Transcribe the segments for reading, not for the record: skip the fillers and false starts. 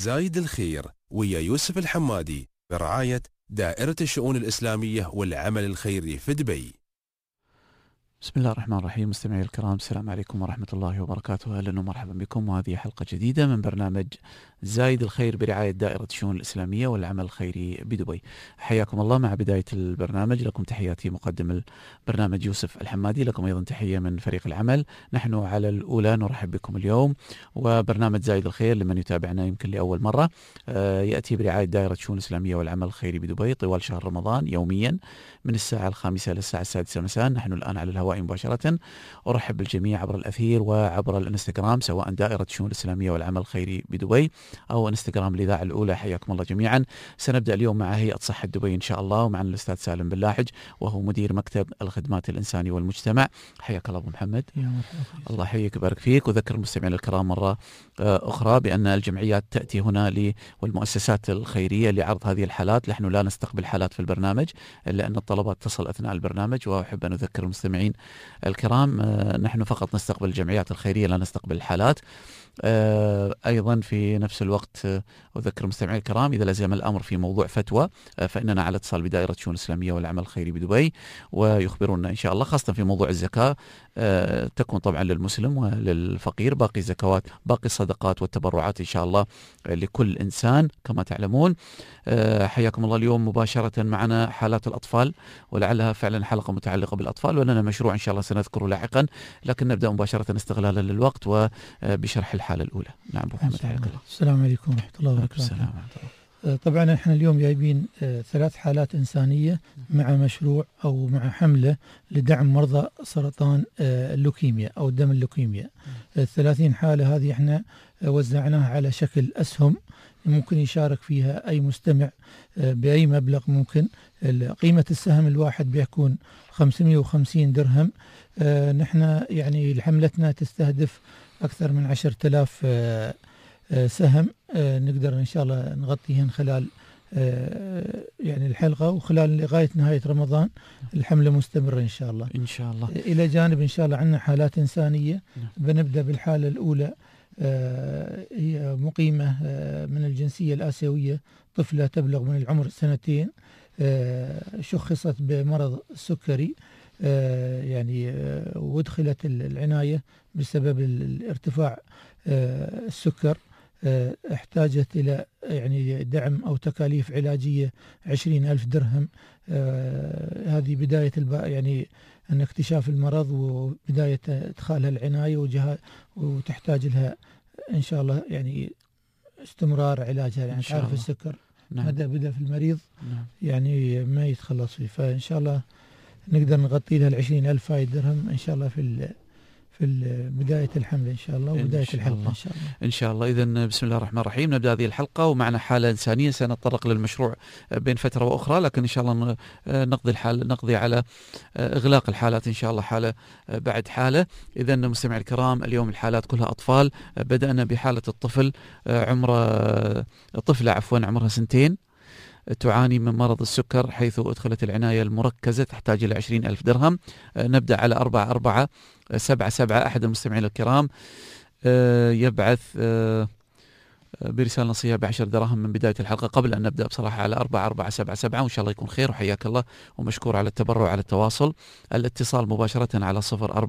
زايد الخير ويا يوسف الحمادي برعاية دائرة الشؤون الإسلامية والعمل الخيري في دبي. بسم الله الرحمن الرحيم. مستمعي الكرام، السلام عليكم ورحمة الله وبركاته. أهلا ومرحبا بكم، وهذه حلقة جديدة من برنامج زايد الخير برعاية دائرة الشؤون الإسلامية والعمل الخيري بدبي. حياكم الله. مع بداية البرنامج لكم تحياتي مقدم البرنامج يوسف الحمادي، لكم أيضا تحية من فريق العمل. نحن على الأولى نرحب بكم اليوم، وبرنامج زايد الخير لمن يتابعنا يمكن لأول مرة يأتي برعاية دائرة الشؤون الإسلامية والعمل الخيري بدبي طوال شهر رمضان يوميا من الساعة 5 للساعة 6 مساء. نحن الآن على الهواء مباشرة. أرحب بالجميع عبر الأثير وعبر الانستغرام، سواء دائرة الشؤون الإسلامية والعمل الخيري بدبي أو انستغرام الإذاعة الأولى. حياكم الله جميعا. سنبدأ اليوم مع هيئة صحة دبي إن شاء الله، ومعنا الأستاذ سالم بلاحج وهو مدير مكتب الخدمات الإنسانية والمجتمع. حياك الله أبو محمد. الله يحييك ويبارك فيك. وذكر المستمعين الكرام مرة أخرى بأن الجمعيات تأتي هنا والمؤسسات الخيرية لعرض هذه الحالات. نحن لا نستقبل حالات في البرنامج لأن الطلبات تصل أثناء البرنامج، وأحب أن أذكر المستمعين الكرام نحن فقط نستقبل الجمعيات الخيرية، لا نستقبل الحالات. أيضا في نفس الوقت أذكر المستمعين الكرام إذا لزم الأمر في موضوع فتوى فإننا على اتصال بدائرة الشؤون الإسلامية والعمل الخيري بدبي، ويخبروننا إن شاء الله، خاصة في موضوع الزكاة تكون طبعا للمسلم وللفقير. باقي الزكوات، باقي الصدقات والتبرعات إن شاء الله لكل إنسان كما تعلمون. حياكم الله. اليوم مباشرة معنا حالات الأطفال، ولعلها فعلا حلقة متعلقة بالأطفال، ولنا مشروع إن شاء الله سنذكره لاحقا، لكن نبدأ مباشرة استغلالا للوقت وبشرح الحالة الأولى. نعم أبو محمد، حياك الله. السلام عليكم ورحمة الله وبركاته. طبعا احنا اليوم جايبين 3 حالات إنسانية مع مشروع أو مع حملة لدعم مرضى سرطان اللوكيميا أو دم اللوكيميا. 30 حالة هذه احنا وزعناها على شكل أسهم، ممكن يشارك فيها أي مستمع بأي مبلغ ممكن. قيمة السهم الواحد بيكون 550 درهم. نحن يعني حملتنا تستهدف أكثر من 10,000 سهم، نقدر إن شاء الله نغطيهن خلال يعني الحلقة، وخلال لغاية نهاية رمضان الحملة مستمرة إن شاء الله. إن شاء الله. إلى جانب إن شاء الله عندنا حالات إنسانية. بنبدأ بالحالة الأولى، هي مقيمة من الجنسية الآسيوية، طفلة تبلغ من العمر 2 شخصت بمرض السكري، يعني وادخلت العناية بسبب الارتفاع السكر. احتاجت إلى يعني دعم أو تكاليف علاجية 20,000 درهم. هذه بداية يعني أن اكتشاف المرض وبداية إدخالها العناية وتحتاج لها إن شاء الله يعني استمرار علاجها، يعني تعرف السكر مدى بدأ في المريض يعني ما يتخلص فيه، فإن شاء الله نقدر نغطي لها 20,000 درهم إن شاء الله في بداية الحملة إن شاء الله، وبداية الحلقة إن شاء الله. إن شاء الله. إذن بسم الله الرحمن الرحيم، نبدأ هذه الحلقة ومعنا حالة إنسانية. سنتطرق للمشروع بين فترة وأخرى، لكن إن شاء الله نقضي على إغلاق الحالات إن شاء الله حالة بعد حالة. إذن مستمعي الكرام، اليوم الحالات كلها أطفال. بدأنا بحالة الطفل طفلة عمرها 2 تعاني من مرض السكر، حيث أدخلت العناية المركزة تحتاج إلى 20,000 درهم. نبدأ على 4477. أحد المستمعين الكرام يبعث برسالة نصية ب10 دراهم من بداية الحلقة قبل أن نبدأ بصراحة على 4477، وإن شاء الله يكون خير وحياك الله، ومشكور على التبرع على التواصل. الاتصال مباشرة على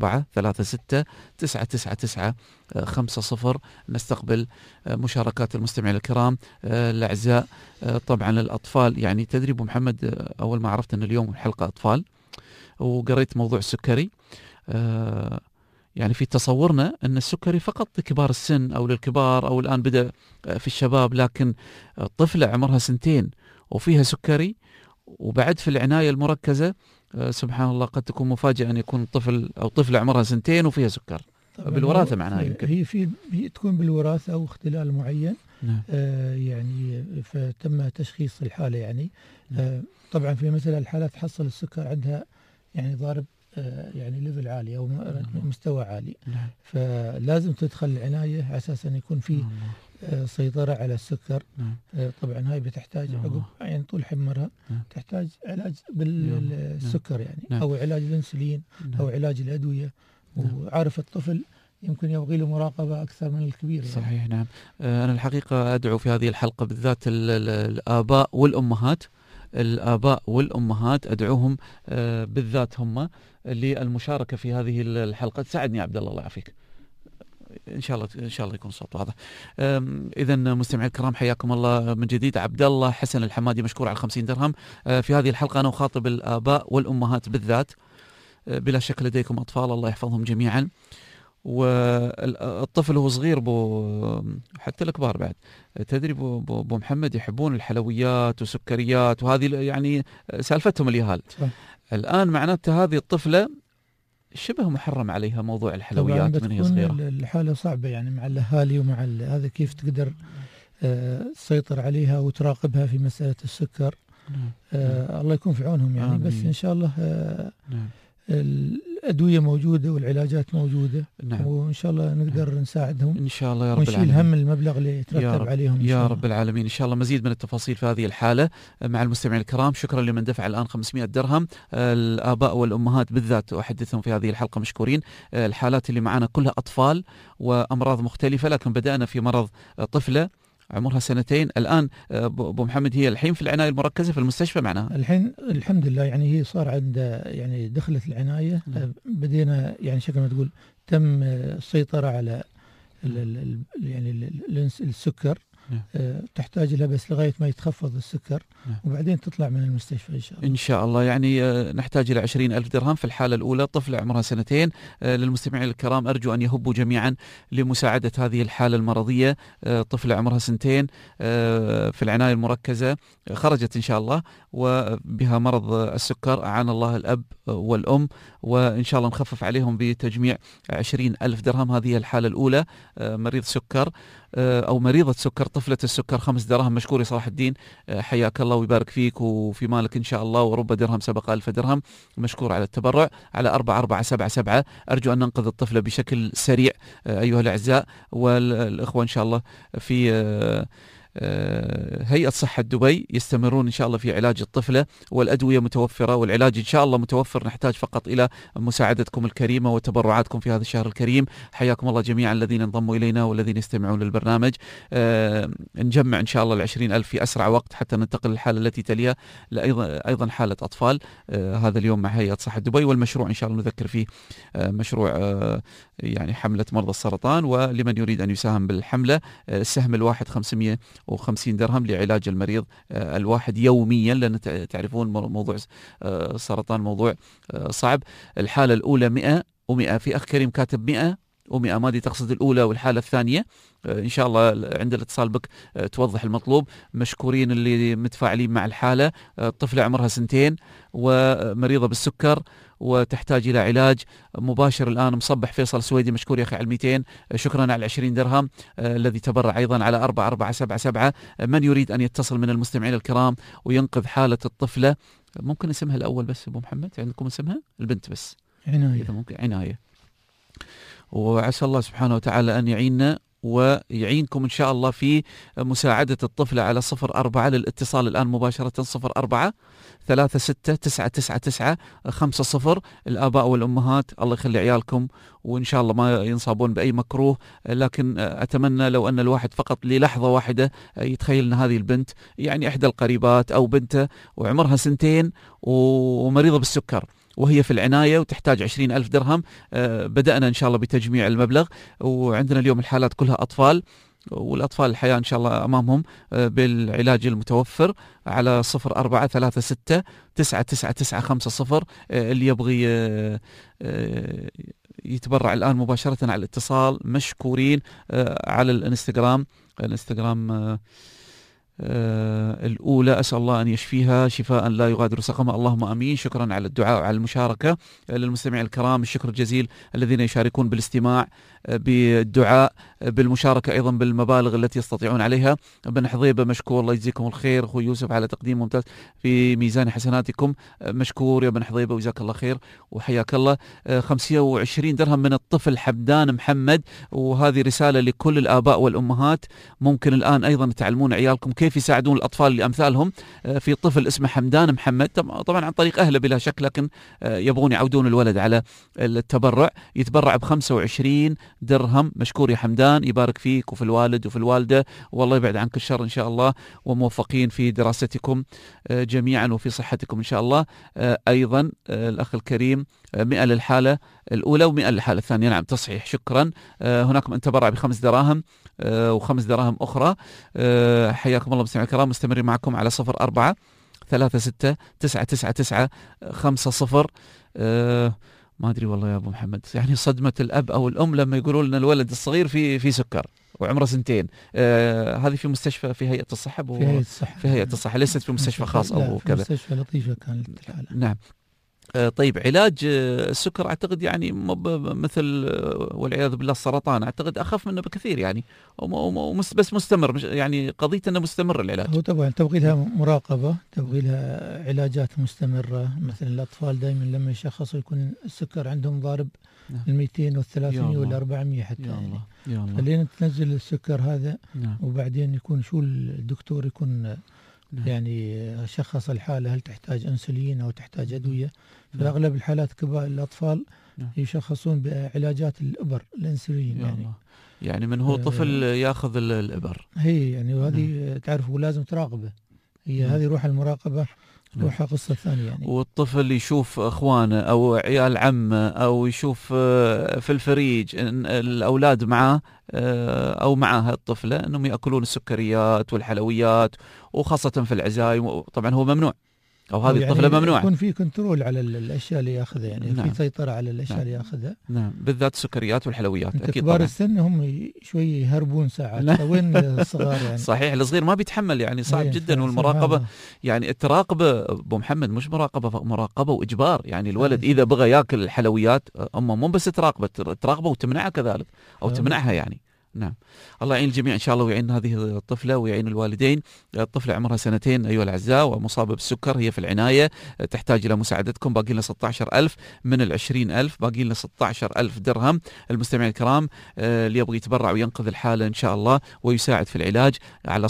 0436999550. نستقبل مشاركات المستمعين الكرام الأعزاء. طبعا الأطفال، يعني تدري أبو محمد، أول ما عرفت أن اليوم حلقة أطفال وقريت موضوع السكري، يعني في تصورنا أن السكري فقط لكبار السن أو للكبار أو الآن بدأ في الشباب، لكن طفلة عمرها 2 وفيها سكري وبعد في العناية المركزة، سبحان الله، قد تكون مفاجأة أن يكون طفل أو طفلة عمرها 2 وفيها سكر. بالوراثة معناها يمكن هي تكون بالوراثة أو اختلال معين. يعني فتم تشخيص الحالة يعني. طبعا في مثل الحالات حصل السكر عندها يعني ضارب يعني ليفل عالي أو مستوى عالي، فلازم تدخل العناية على أساس أن يكون في سيطرة على السكر. طبعا هاي بتحتاج عقب يعني طول حمرها تحتاج علاج بالسكر يعني، أو علاج الأنسولين أو علاج الأدوية. وعارف الطفل يمكن يبغي له مراقبة أكثر من الكبير يعني. صحيح نعم. أنا الحقيقة أدعو في هذه الحلقة بالذات الآباء والأمهات أدعوهم بالذات هم للمشاركة في هذه الحلقة. تساعدني يا عبد الله يعافيك ان شاء الله يكون الصوت واضح. اذا مستمعي الكرام حياكم الله من جديد. عبد الله حسن الحمادي مشكور على 50 درهم. في هذه الحلقه انا اخاطب الاباء والامهات بالذات. بلا شك لديكم اطفال الله يحفظهم جميعا، والطفل هو صغير حتى الكبار بعد تدري بو محمد يحبون الحلويات وسكريات، وهذه يعني سالفتهم اليهال. الان معناته هذه الطفله شبه محرم عليها موضوع الحلويات من هي صغيرة. الحالة صعبة يعني مع الأهالي ومع هذا، كيف تقدر تسيطر عليها وتراقبها في مسألة السكر. الله يكون في عونهم يعني. بس إن شاء الله الأدوية موجودة والعلاجات موجودة. وإن شاء الله نقدر نساعدهم إن شاء الله يا رب العالمين، ونشيل هم المبلغ اللي يترتب عليهم يا رب العالمين. إن شاء الله مزيد من التفاصيل في هذه الحالة مع المستمعين الكرام. شكرا لمن دفع الآن 500 درهم. الآباء والأمهات بالذات أحدثهم في هذه الحلقة مشكورين. الحالات اللي معنا كلها أطفال وأمراض مختلفة، لكن بدأنا في مرض طفلة عمرها 2 الآن. أبو محمد هي الحين في العناية المركزة في المستشفى معناها الحين الحمد لله، يعني هي صار عند يعني دخلت العناية. بدينا يعني شكل ما تقول تم السيطرة على يعني السكر. تحتاج لها بس لغاية ما يتخفض السكر، وبعدين تطلع من المستشفى إن شاء الله. يعني نحتاج إلى 20,000 درهم في الحالة الأولى، طفلة عمرها 2. للمستمعين الكرام أرجو أن يهبوا جميعا لمساعدة هذه الحالة المرضية. طفلة عمرها 2 في العناية المركزة، خرجت إن شاء الله وبها مرض السكر. أعان الله الأب والأم، وإن شاء الله نخفف عليهم بتجميع 20,000 درهم. هذه الحالة الأولى، مريض سكر أو مريضة سكر، طفلة السكر 5 دراهم. مشكور يا صلاح الدين، حياك الله ويبارك فيك وفي مالك إن شاء الله، ورب درهم سبق 1000 درهم. مشكور على التبرع على 4477. أرجو أن ننقذ الطفلة بشكل سريع أيها الأعزاء، والإخوة إن شاء الله في هيئة صحة دبي يستمرون إن شاء الله في علاج الطفلة، والأدوية متوفرة والعلاج إن شاء الله متوفر. نحتاج فقط إلى مساعدتكم الكريمة وتبرعاتكم في هذا الشهر الكريم. حياكم الله جميعا الذين انضموا إلينا والذين يستمعون للبرنامج. نجمع إن شاء الله 20,000 في أسرع وقت حتى ننتقل للحالة التي تليها، أيضا حالة أطفال. هذا اليوم مع هيئة صحة دبي، والمشروع إن شاء الله نذكر فيه مشروع يعني حملة مرضى السرطان، ولمن يريد أن يساهم بالحملة السهم الواحد 550 درهم لعلاج المريض الواحد يوميا، لأن تعرفون موضوع السرطان موضوع صعب. الحالة الأولى 100 و100. في أخ كريم كاتب 100 و100، ما دي تقصد الأولى والحالة الثانية. إن شاء الله عند الاتصال بك توضح المطلوب. مشكورين اللي متفاعلين مع الحالة. طفلة عمرها 2 ومريضة بالسكر وتحتاج إلى علاج مباشر الآن. مصبح فيصل سويدي مشكور يا أخي على 200. شكرا على 20 درهم الذي تبرع أيضا على 4477. من يريد أن يتصل من المستمعين الكرام وينقذ حالة الطفلة، ممكن اسمها الأول بس أبو محمد، عندكم اسمها البنت بس عناية، إذا ممكن عناية. وعسى الله سبحانه وتعالى أن يعيننا ويعينكم إن شاء الله في مساعدة الطفلة على 04 للاتصال الآن مباشرة. 04 36 999 50. الآباء والأمهات الله يخلي عيالكم، وإن شاء الله ما ينصابون بأي مكروه. لكن أتمنى لو أن الواحد فقط للحظة واحدة يتخيل أن هذه البنت يعني إحدى القريبات أو بنته وعمرها 2 ومريضة بالسكر وهي في العناية وتحتاج 20,000 درهم. بدأنا إن شاء الله بتجميع المبلغ، وعندنا اليوم الحالات كلها أطفال، والأطفال الحياة إن شاء الله أمامهم بالعلاج المتوفر على 04 36 999 50. اللي يبغي يتبرع الآن مباشرة على الاتصال مشكورين. على الانستغرام الأولى أسأل الله أن يشفيها شفاء لا يغادر سقما، اللهم أمين. شكرا على الدعاء وعلى المشاركة. للمستمعين الكرام الشكر الجزيل الذين يشاركون بالاستماع، بالدعاء، بالمشاركة، أيضا بالمبالغ التي يستطيعون عليها. بن حضيبة مشكور، الله يجزيكم الخير. أخوي يوسف على تقديم ممتاز في ميزان حسناتكم، مشكور يا بن حضيبة وجزاك الله خير وحياك الله. 25 درهم من الطفل حمدان محمد، وهذه رسالة لكل الآباء والأمهات. ممكن الآن أيضا تعلمون عيالكم كيف كيف يساعدون الأطفال اللي أمثالهم. في طفل اسمه حمدان محمد، طبعا عن طريق أهله بلا شك، لكن يبغون يعودون الولد على التبرع. يتبرع ب25 درهم. مشكور يا حمدان، يبارك فيك وفي الوالد وفي الوالدة، والله يبعد عنك الشر إن شاء الله، وموفقين في دراستكم جميعا وفي صحتكم إن شاء الله. أيضا الأخ الكريم 100 للحالة الأولى و100 للحالة الثانية. نعم تصحيح، شكرا. هناك من تبرع ب5 دراهم و5 دراهم أخرى. حياكم الله مستمعينا الكرام، مستمرين معكم على 04-369995. ما أدري والله يا أبو محمد، يعني صدمة الأب أو الأم لما يقولوا لنا الولد الصغير في سكر وعمره 2 هذه في مستشفى في هيئة الصحة في هيئة الصحة ليست في مستشفى خاص أو كذا. مستشفى لطيفة كانت الحالة. نعم. طيب علاج السكر أعتقد يعني مثل والعياذ بالله السرطان، أعتقد أخف منه بكثير يعني، بس مستمر، يعني قضية أنه مستمر العلاج. هو طبعا تبغي لها مراقبة، تبغي لها علاجات مستمرة. مثلا الأطفال دائما لما يشخصوا يكون السكر عندهم ضارب 200 و300 ولا 400 حتى. يا الله يا الله. خلينا تنزل السكر هذا. نعم. وبعدين يكون شو الدكتور يكون نعم. يعني شخص الحالة هل تحتاج أنسولين أو تحتاج أدوية. في أغلب الحالات كبار الأطفال يشخصون بعلاجات الإبر الأنسولين. يعني من هو طفل ياخذ الإبر هي يعني، وهذه تعرف ولازم تراقبه. هي هذه روح المراقبة، روحها قصة ثانية يعني. والطفل يشوف اخوانه او عيال عمه او يشوف في الفريج الاولاد معاه او معها الطفله انهم ياكلون السكريات والحلويات، وخاصه في العزايم. طبعا هو ممنوع، او هذه يعني الطفله ممنوعه. يكون في كنترول على الاشياء اللي ياخذها يعني. نعم. في سيطره على الاشياء اللي ياخذها. نعم، بالذات السكريات والحلويات. اكيد اكيد كبار طبعا. السن هم شوي يهربون ساعات، وين الصغار يعني. صحيح، الصغير ما بيتحمل يعني، صعب جدا. والمراقبه يعني تراقبه ابو محمد، مش مراقبه واجبار يعني. الولد اذا بغى ياكل الحلويات امه مو بس تراقبه وتمنعها كذلك، او تمنعها يعني. نعم. الله يعين الجميع إن شاء الله، ويعين هذه الطفلة ويعين الوالدين. الطفلة عمرها 2 أيها الأعزاء ومصابة بالسكر، هي في العناية، تحتاج إلى مساعدتكم. باقي لنا 16,000 من 20,000، باقي لنا 16,000 درهم. المستمعين الكرام اللي يبغى يتبرع وينقذ الحالة إن شاء الله ويساعد في العلاج على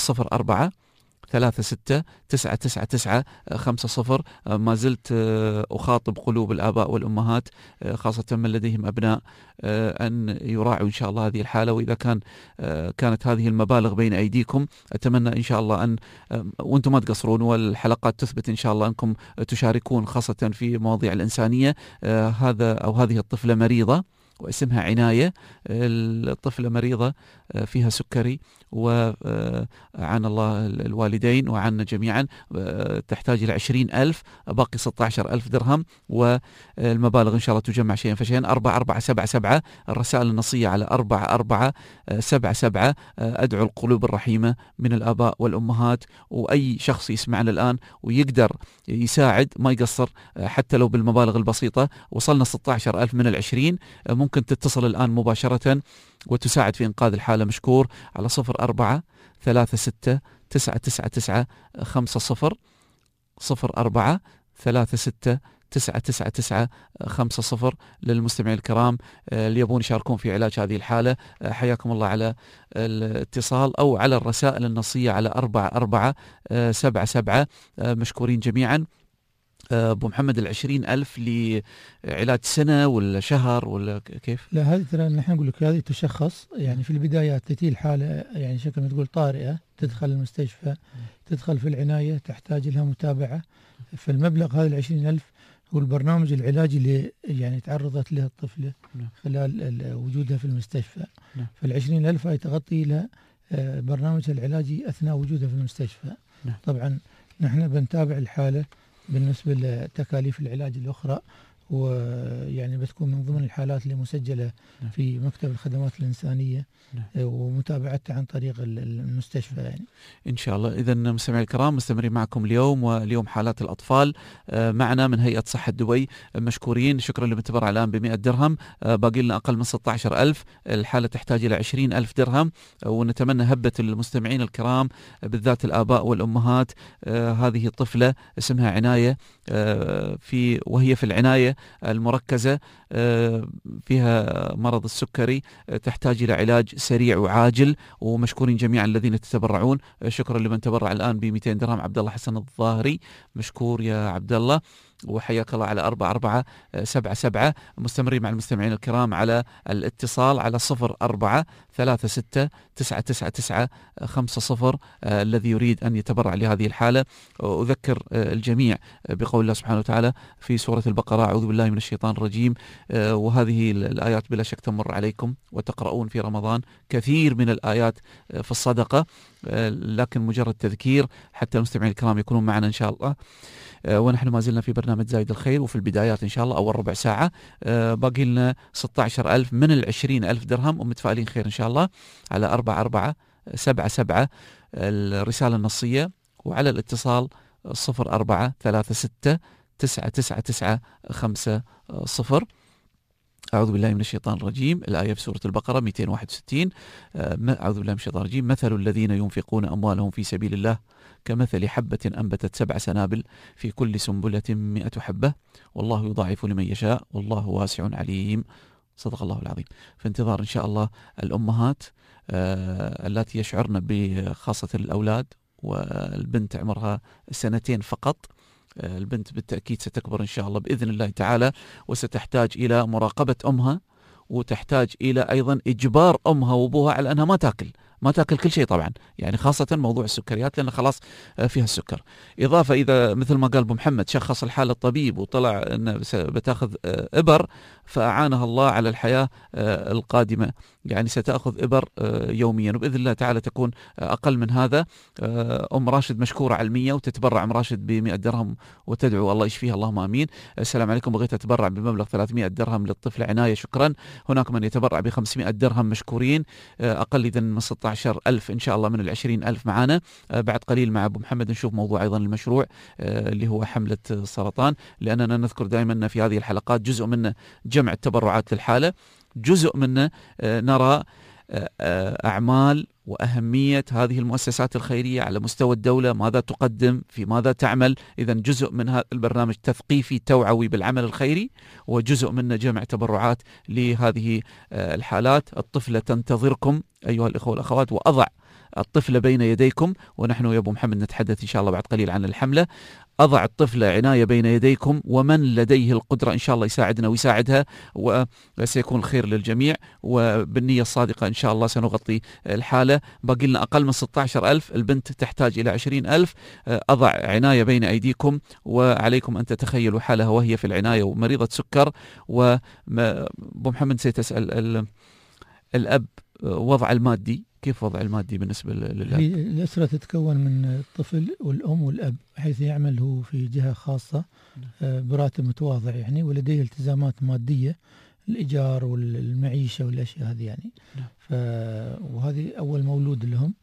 04-369995. ما زلت أخاطب قلوب الآباء والأمهات خاصة من لديهم أبناء أن يراعوا إن شاء الله هذه الحالة. وإذا كانت هذه المبالغ بين أيديكم، أتمنى إن شاء الله أن وأنتم ما تقصرون، والحلقات تثبت إن شاء الله أنكم تشاركون خاصة في مواضيع الإنسانية. هذه الطفلة مريضة واسمها عناية. الطفلة مريضة فيها سكري، وعن الله الوالدين وعنا جميعا. تحتاج إلى 20,000، باقي 16,000 درهم، والمبالغ إن شاء الله تجمع شيئا فشيئا. 4477 الرسائل النصية على 4477. أدعو القلوب الرحيمة من الآباء والأمهات، وأي شخص يسمعنا الآن ويقدر يساعد ما يقصر حتى لو بالمبالغ البسيطة. وصلنا 16,000 من 20، ممكن تتصل الآن مباشرة وتساعد في إنقاذ الحالة. مشكور على 04-369995. 04-369995 للمستمعين الكرام اللي يبون يشاركون في علاج هذه الحالة. حياكم الله على الاتصال أو على الرسائل النصية على 4477. مشكورين جميعا. أبو محمد 20,000 لعلاج سنة ولا شهر ولا كيف؟ لا، هذه ترى نحن نقول لك هذه تشخص يعني في البدايات، تأتي الحالة يعني شكل ما تقول طارئة، تدخل المستشفى، تدخل في العناية، تحتاج لها متابعة. فالمبلغ هذا 20,000 هو البرنامج العلاجي اللي يعني تعرضت له الطفلة خلال وجودها في المستشفى. فال20,000 هاي تغطي لها برنامجها العلاجي أثناء وجودها في المستشفى. طبعا نحن بنتابع الحالة بالنسبة لتكاليف العلاج الأخرى، ويعني بتكون من ضمن الحالات اللي مسجلة في مكتب الخدمات الإنسانية ومتابعتها عن طريق المستشفى يعني. إن شاء الله. إذا مستمعي الكرام مستمرين معكم اليوم، واليوم حالات الأطفال معنا من هيئة صحة دبي. مشكورين، شكرا للمتبرع الآن ب100 درهم. باقي لنا أقل من 16,000. الحالة تحتاج إلى 20,000 درهم، ونتمنى هبة المستمعين الكرام بالذات الآباء والأمهات. هذه طفلة اسمها عناية، وهي في العناية المركزة فيها مرض السكري تحتاج إلى علاج سريع وعاجل، ومشكورين جميعا الذين تتبرعون. شكرا لمن تبرع الآن ب200 درهم. عبد الله حسن الظاهري، مشكور يا عبد الله، وحياك الله على 4477. مستمرين مع المستمعين الكرام على الاتصال على 0436999950 الذي يريد أن يتبرع لهذه الحالة. أذكر الجميع بقول الله سبحانه وتعالى في سورة البقرة: أعوذ بالله من الشيطان الرجيم. وهذه الآيات بلا شك تمر عليكم وتقرؤون في رمضان كثير من الآيات في الصدقة، لكن مجرد تذكير حتى المستمعين الكرام يكونون معنا إن شاء الله. ونحن ما زلنا في برنامج زايد الخير، وفي البدايات إن شاء الله أول ربع ساعة باقي لنا 16,000 من 20,000 درهم، ومتفائلين خير إن شاء الله. على 4477 الرسالة النصية، وعلى الاتصال 0436999950. أعوذ بالله من الشيطان الرجيم. الآية في سورة البقرة 261. أعوذ بالله من الشيطان الرجيم: مثل الذين ينفقون أموالهم في سبيل الله كمثل حبة أنبتت 7 سنابل في كل سنبلة 100 حبة والله يضاعف لمن يشاء والله واسع عليم. صدق الله العظيم. في انتظار إن شاء الله الأمهات التي يشعرن بخاصة الأولاد، والبنت عمرها 2 فقط. البنت بالتأكيد ستكبر إن شاء الله بإذن الله تعالى، وستحتاج إلى مراقبة أمها، وتحتاج إلى أيضا إجبار أمها وأبوها على أنها ما تاكل كل شيء طبعا، يعني خاصة موضوع السكريات لأن خلاص فيها السكر. إضافة إذا مثل ما قال أبو محمد شخص الحالة الطبيب وطلع أنه بتاخذ إبر، فأعانها الله على الحياة القادمة، يعني ستأخذ إبر يوميا، وبإذن الله تعالى تكون أقل من هذا. أم راشد مشكورة على 100، وتتبرع أم راشد ب100 درهم وتدعو الله يشفيها اللهم آمين. السلام عليكم، بغيت أتبرع بمبلغ 300 درهم للطفل عناية، شكرا. هناك من يتبرع ب500 درهم، مشكورين. أقل إذن من 16,000 إن شاء الله من 20,000 معانا. بعد قليل مع أبو محمد نشوف موضوع أيضا المشروع اللي هو حملة السرطان، لأننا نذكر دائما في هذه الحلقات جزء منه جمع التبرعات للحالة، جزء منه نرى أعمال وأهمية هذه المؤسسات الخيرية على مستوى الدولة، ماذا تقدم، في ماذا تعمل. إذن جزء من هذا البرنامج تثقيفي توعوي بالعمل الخيري، وجزء منه جمع تبرعات لهذه الحالات. الطفلة تنتظركم أيها الإخوة والأخوات، وأضع الطفل بين يديكم، ونحن يا أبو محمد نتحدث إن شاء الله بعد قليل عن الحملة. أضع الطفل عناية بين يديكم، ومن لديه القدرة إن شاء الله يساعدنا ويساعدها، وسيكون الخير للجميع، وبالنية الصادقة إن شاء الله سنغطي الحالة. باقي لنا أقل من 16,000، البنت تحتاج إلى 20,000. أضع عناية بين أيديكم، وعليكم أن تتخيلوا حالها وهي في العناية ومريضة سكر. وأبو محمد نسيت أسأل الأب وضع المادي، كيف وضع المادي بالنسبة للأب؟ الأسرة تتكون من الطفل والأم والأب، حيث يعمل هو في جهة خاصة براتب متواضع يعني، ولديه التزامات مادية، الإيجار والمعيشة والأشياء هذه يعني. وهذه أول مولود لهم،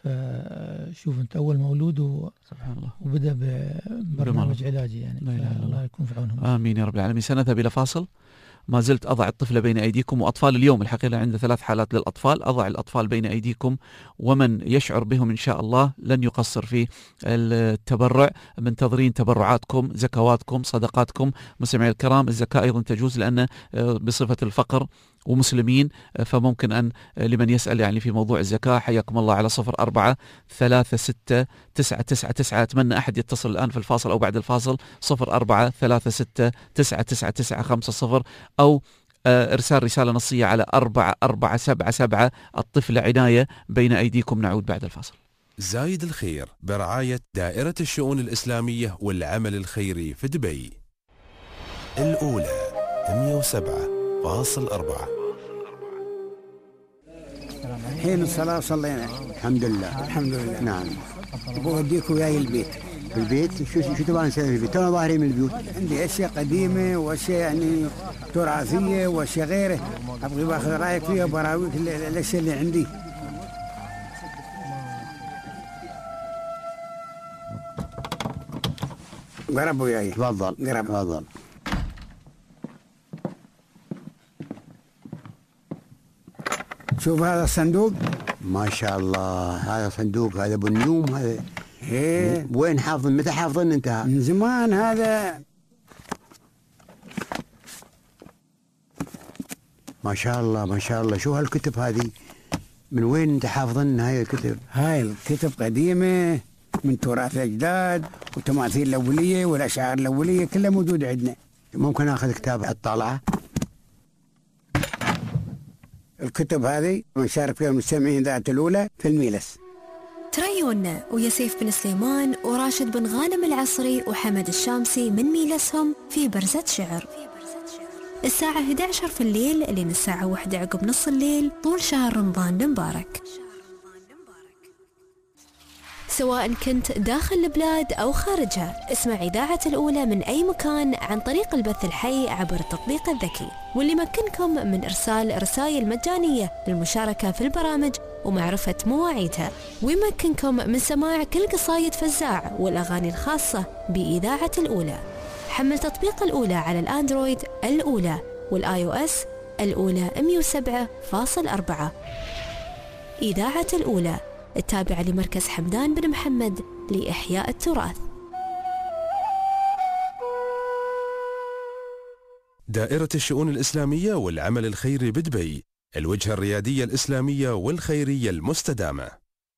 فشوف أنت أول مولود سبحان الله، وبدأ ببرنامج علاجي يعني. الله يكون في عونهم. آمين يا رب العالمين. سنذهب إلى فاصل. ما زلت أضع الطفل بين أيديكم، وأطفال اليوم الحقيقة عندنا 3 حالات للأطفال. أضع الأطفال بين أيديكم، ومن يشعر بهم إن شاء الله لن يقصر في التبرع. منتظرين تبرعاتكم، زكواتكم، صدقاتكم. مستمعي الكرام، الزكاة أيضا تجوز، لأن بصفة الفقر ومسلمين، فممكن أن لمن يسأل يعني في موضوع الزكاة، حياكم الله على 04369999. أتمنى أحد يتصل الآن في الفاصل أو بعد الفاصل، 0436999950، أو إرسال رسالة نصية على 4477. الطفل عناية بين أيديكم. نعود بعد الفاصل. زايد الخير برعاية دائرة الشؤون الإسلامية والعمل الخيري في دبي. الأولى 107.4. حين الصلاة صلينا الحمد لله. الحمد لله. نعم. بوديك وياي البيت. في البيت شو تبغى نسوي في البيت؟ أنا ظاهري من البيوت. عندي أشياء قديمة وأشياء يعني تراثية وأشياء غيره، أبغي باخذ رأيك فيها وبراويك الأشياء اللي عندي. قرب وياي. تفضل. قرب. تفضل. شوف هذا الصندوق، ما شاء الله. هذا صندوق، هذا بالنيوم هذا. ايه وين حافظ؟ متى حافظن انت؟ من زمان هذا. ما شاء الله ما شاء الله. شو هالكتب هذه؟ من وين انت حافظن هاي الكتب؟ هاي الكتب قديمة من تراث الأجداد وتماثيل الأولية والأشعار الأولية كلها موجودة عندنا. ممكن اخذ كتاب اطلعه؟ الكتب هذه ونشارك فيها المستمعين ذات الأولى في الميلس. تريونا ويا سيف بن سليمان وراشد بن غانم العصري وحمد الشامسي من ميلسهم في برزة شعر الساعة 11 في الليل لين الساعة 1 عقب نص الليل طول شهر رمضان المبارك. سواء كنت داخل البلاد أو خارجها، اسمع إذاعة الأولى من أي مكان عن طريق البث الحي عبر التطبيق الذكي، واللي يمكنكم من إرسال رسائل مجانية للمشاركة في البرامج ومعرفة مواعيدها، ويمكنكم من سماع كل قصايد فزاع والأغاني الخاصة بإذاعة الأولى. حمل تطبيق الأولى على الأندرويد الأولى والآي أو إس الأولى 107.4. إذاعة الأولى التابعة لمركز حمدان بن محمد لإحياء التراث. دائرة الشؤون الإسلامية والعمل الخيري بدبي، الوجهة الريادية الإسلامية والخيرية المستدامة.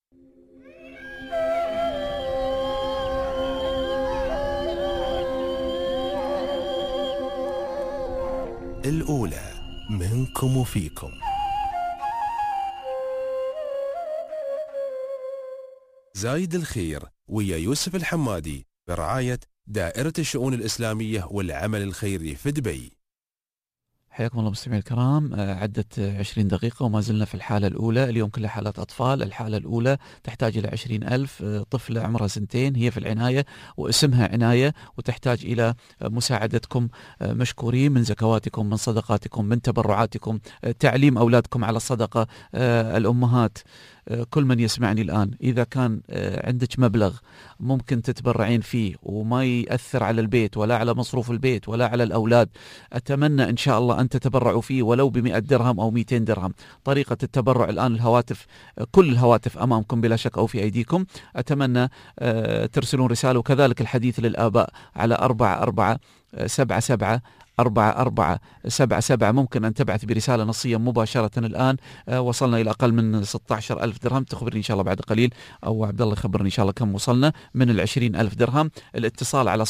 الأولى منكم وفيكم. زايد الخير ويا يوسف الحمادي برعاية دائرة الشؤون الإسلامية والعمل الخيري في دبي. حياكم الله مستمعي الكرام. عدت 20 دقيقة وما زلنا في الحالة الأولى. اليوم كلها حالات أطفال. الحالة الأولى تحتاج إلى 20,000 طفلة عمرها 2 هي في العناية واسمها عناية، وتحتاج إلى مساعدتكم مشكورين من زكواتكم، من صدقاتكم، من تبرعاتكم، تعليم أولادكم على الصدقة. الأمهات، كل من يسمعني الآن، إذا كان عندك مبلغ ممكن تتبرعين فيه وما يأثر على البيت ولا على مصروف البيت ولا على الأولاد، أتمنى إن شاء الله أن تتبرعوا فيه ولو ب100 درهم أو 200 درهم. طريقة التبرع الآن الهواتف، كل الهواتف أمامكم بلا شك أو في أيديكم. أتمنى ترسلون رسالة، وكذلك الحديث للآباء على 4477 4477. ممكن أن تبعث برسالة نصية مباشرة الآن. وصلنا إلى أقل من 16,000 درهم. تخبرني إن شاء الله بعد قليل، أو عبد الله يخبرني إن شاء الله كم وصلنا من 20,000 درهم. الاتصال على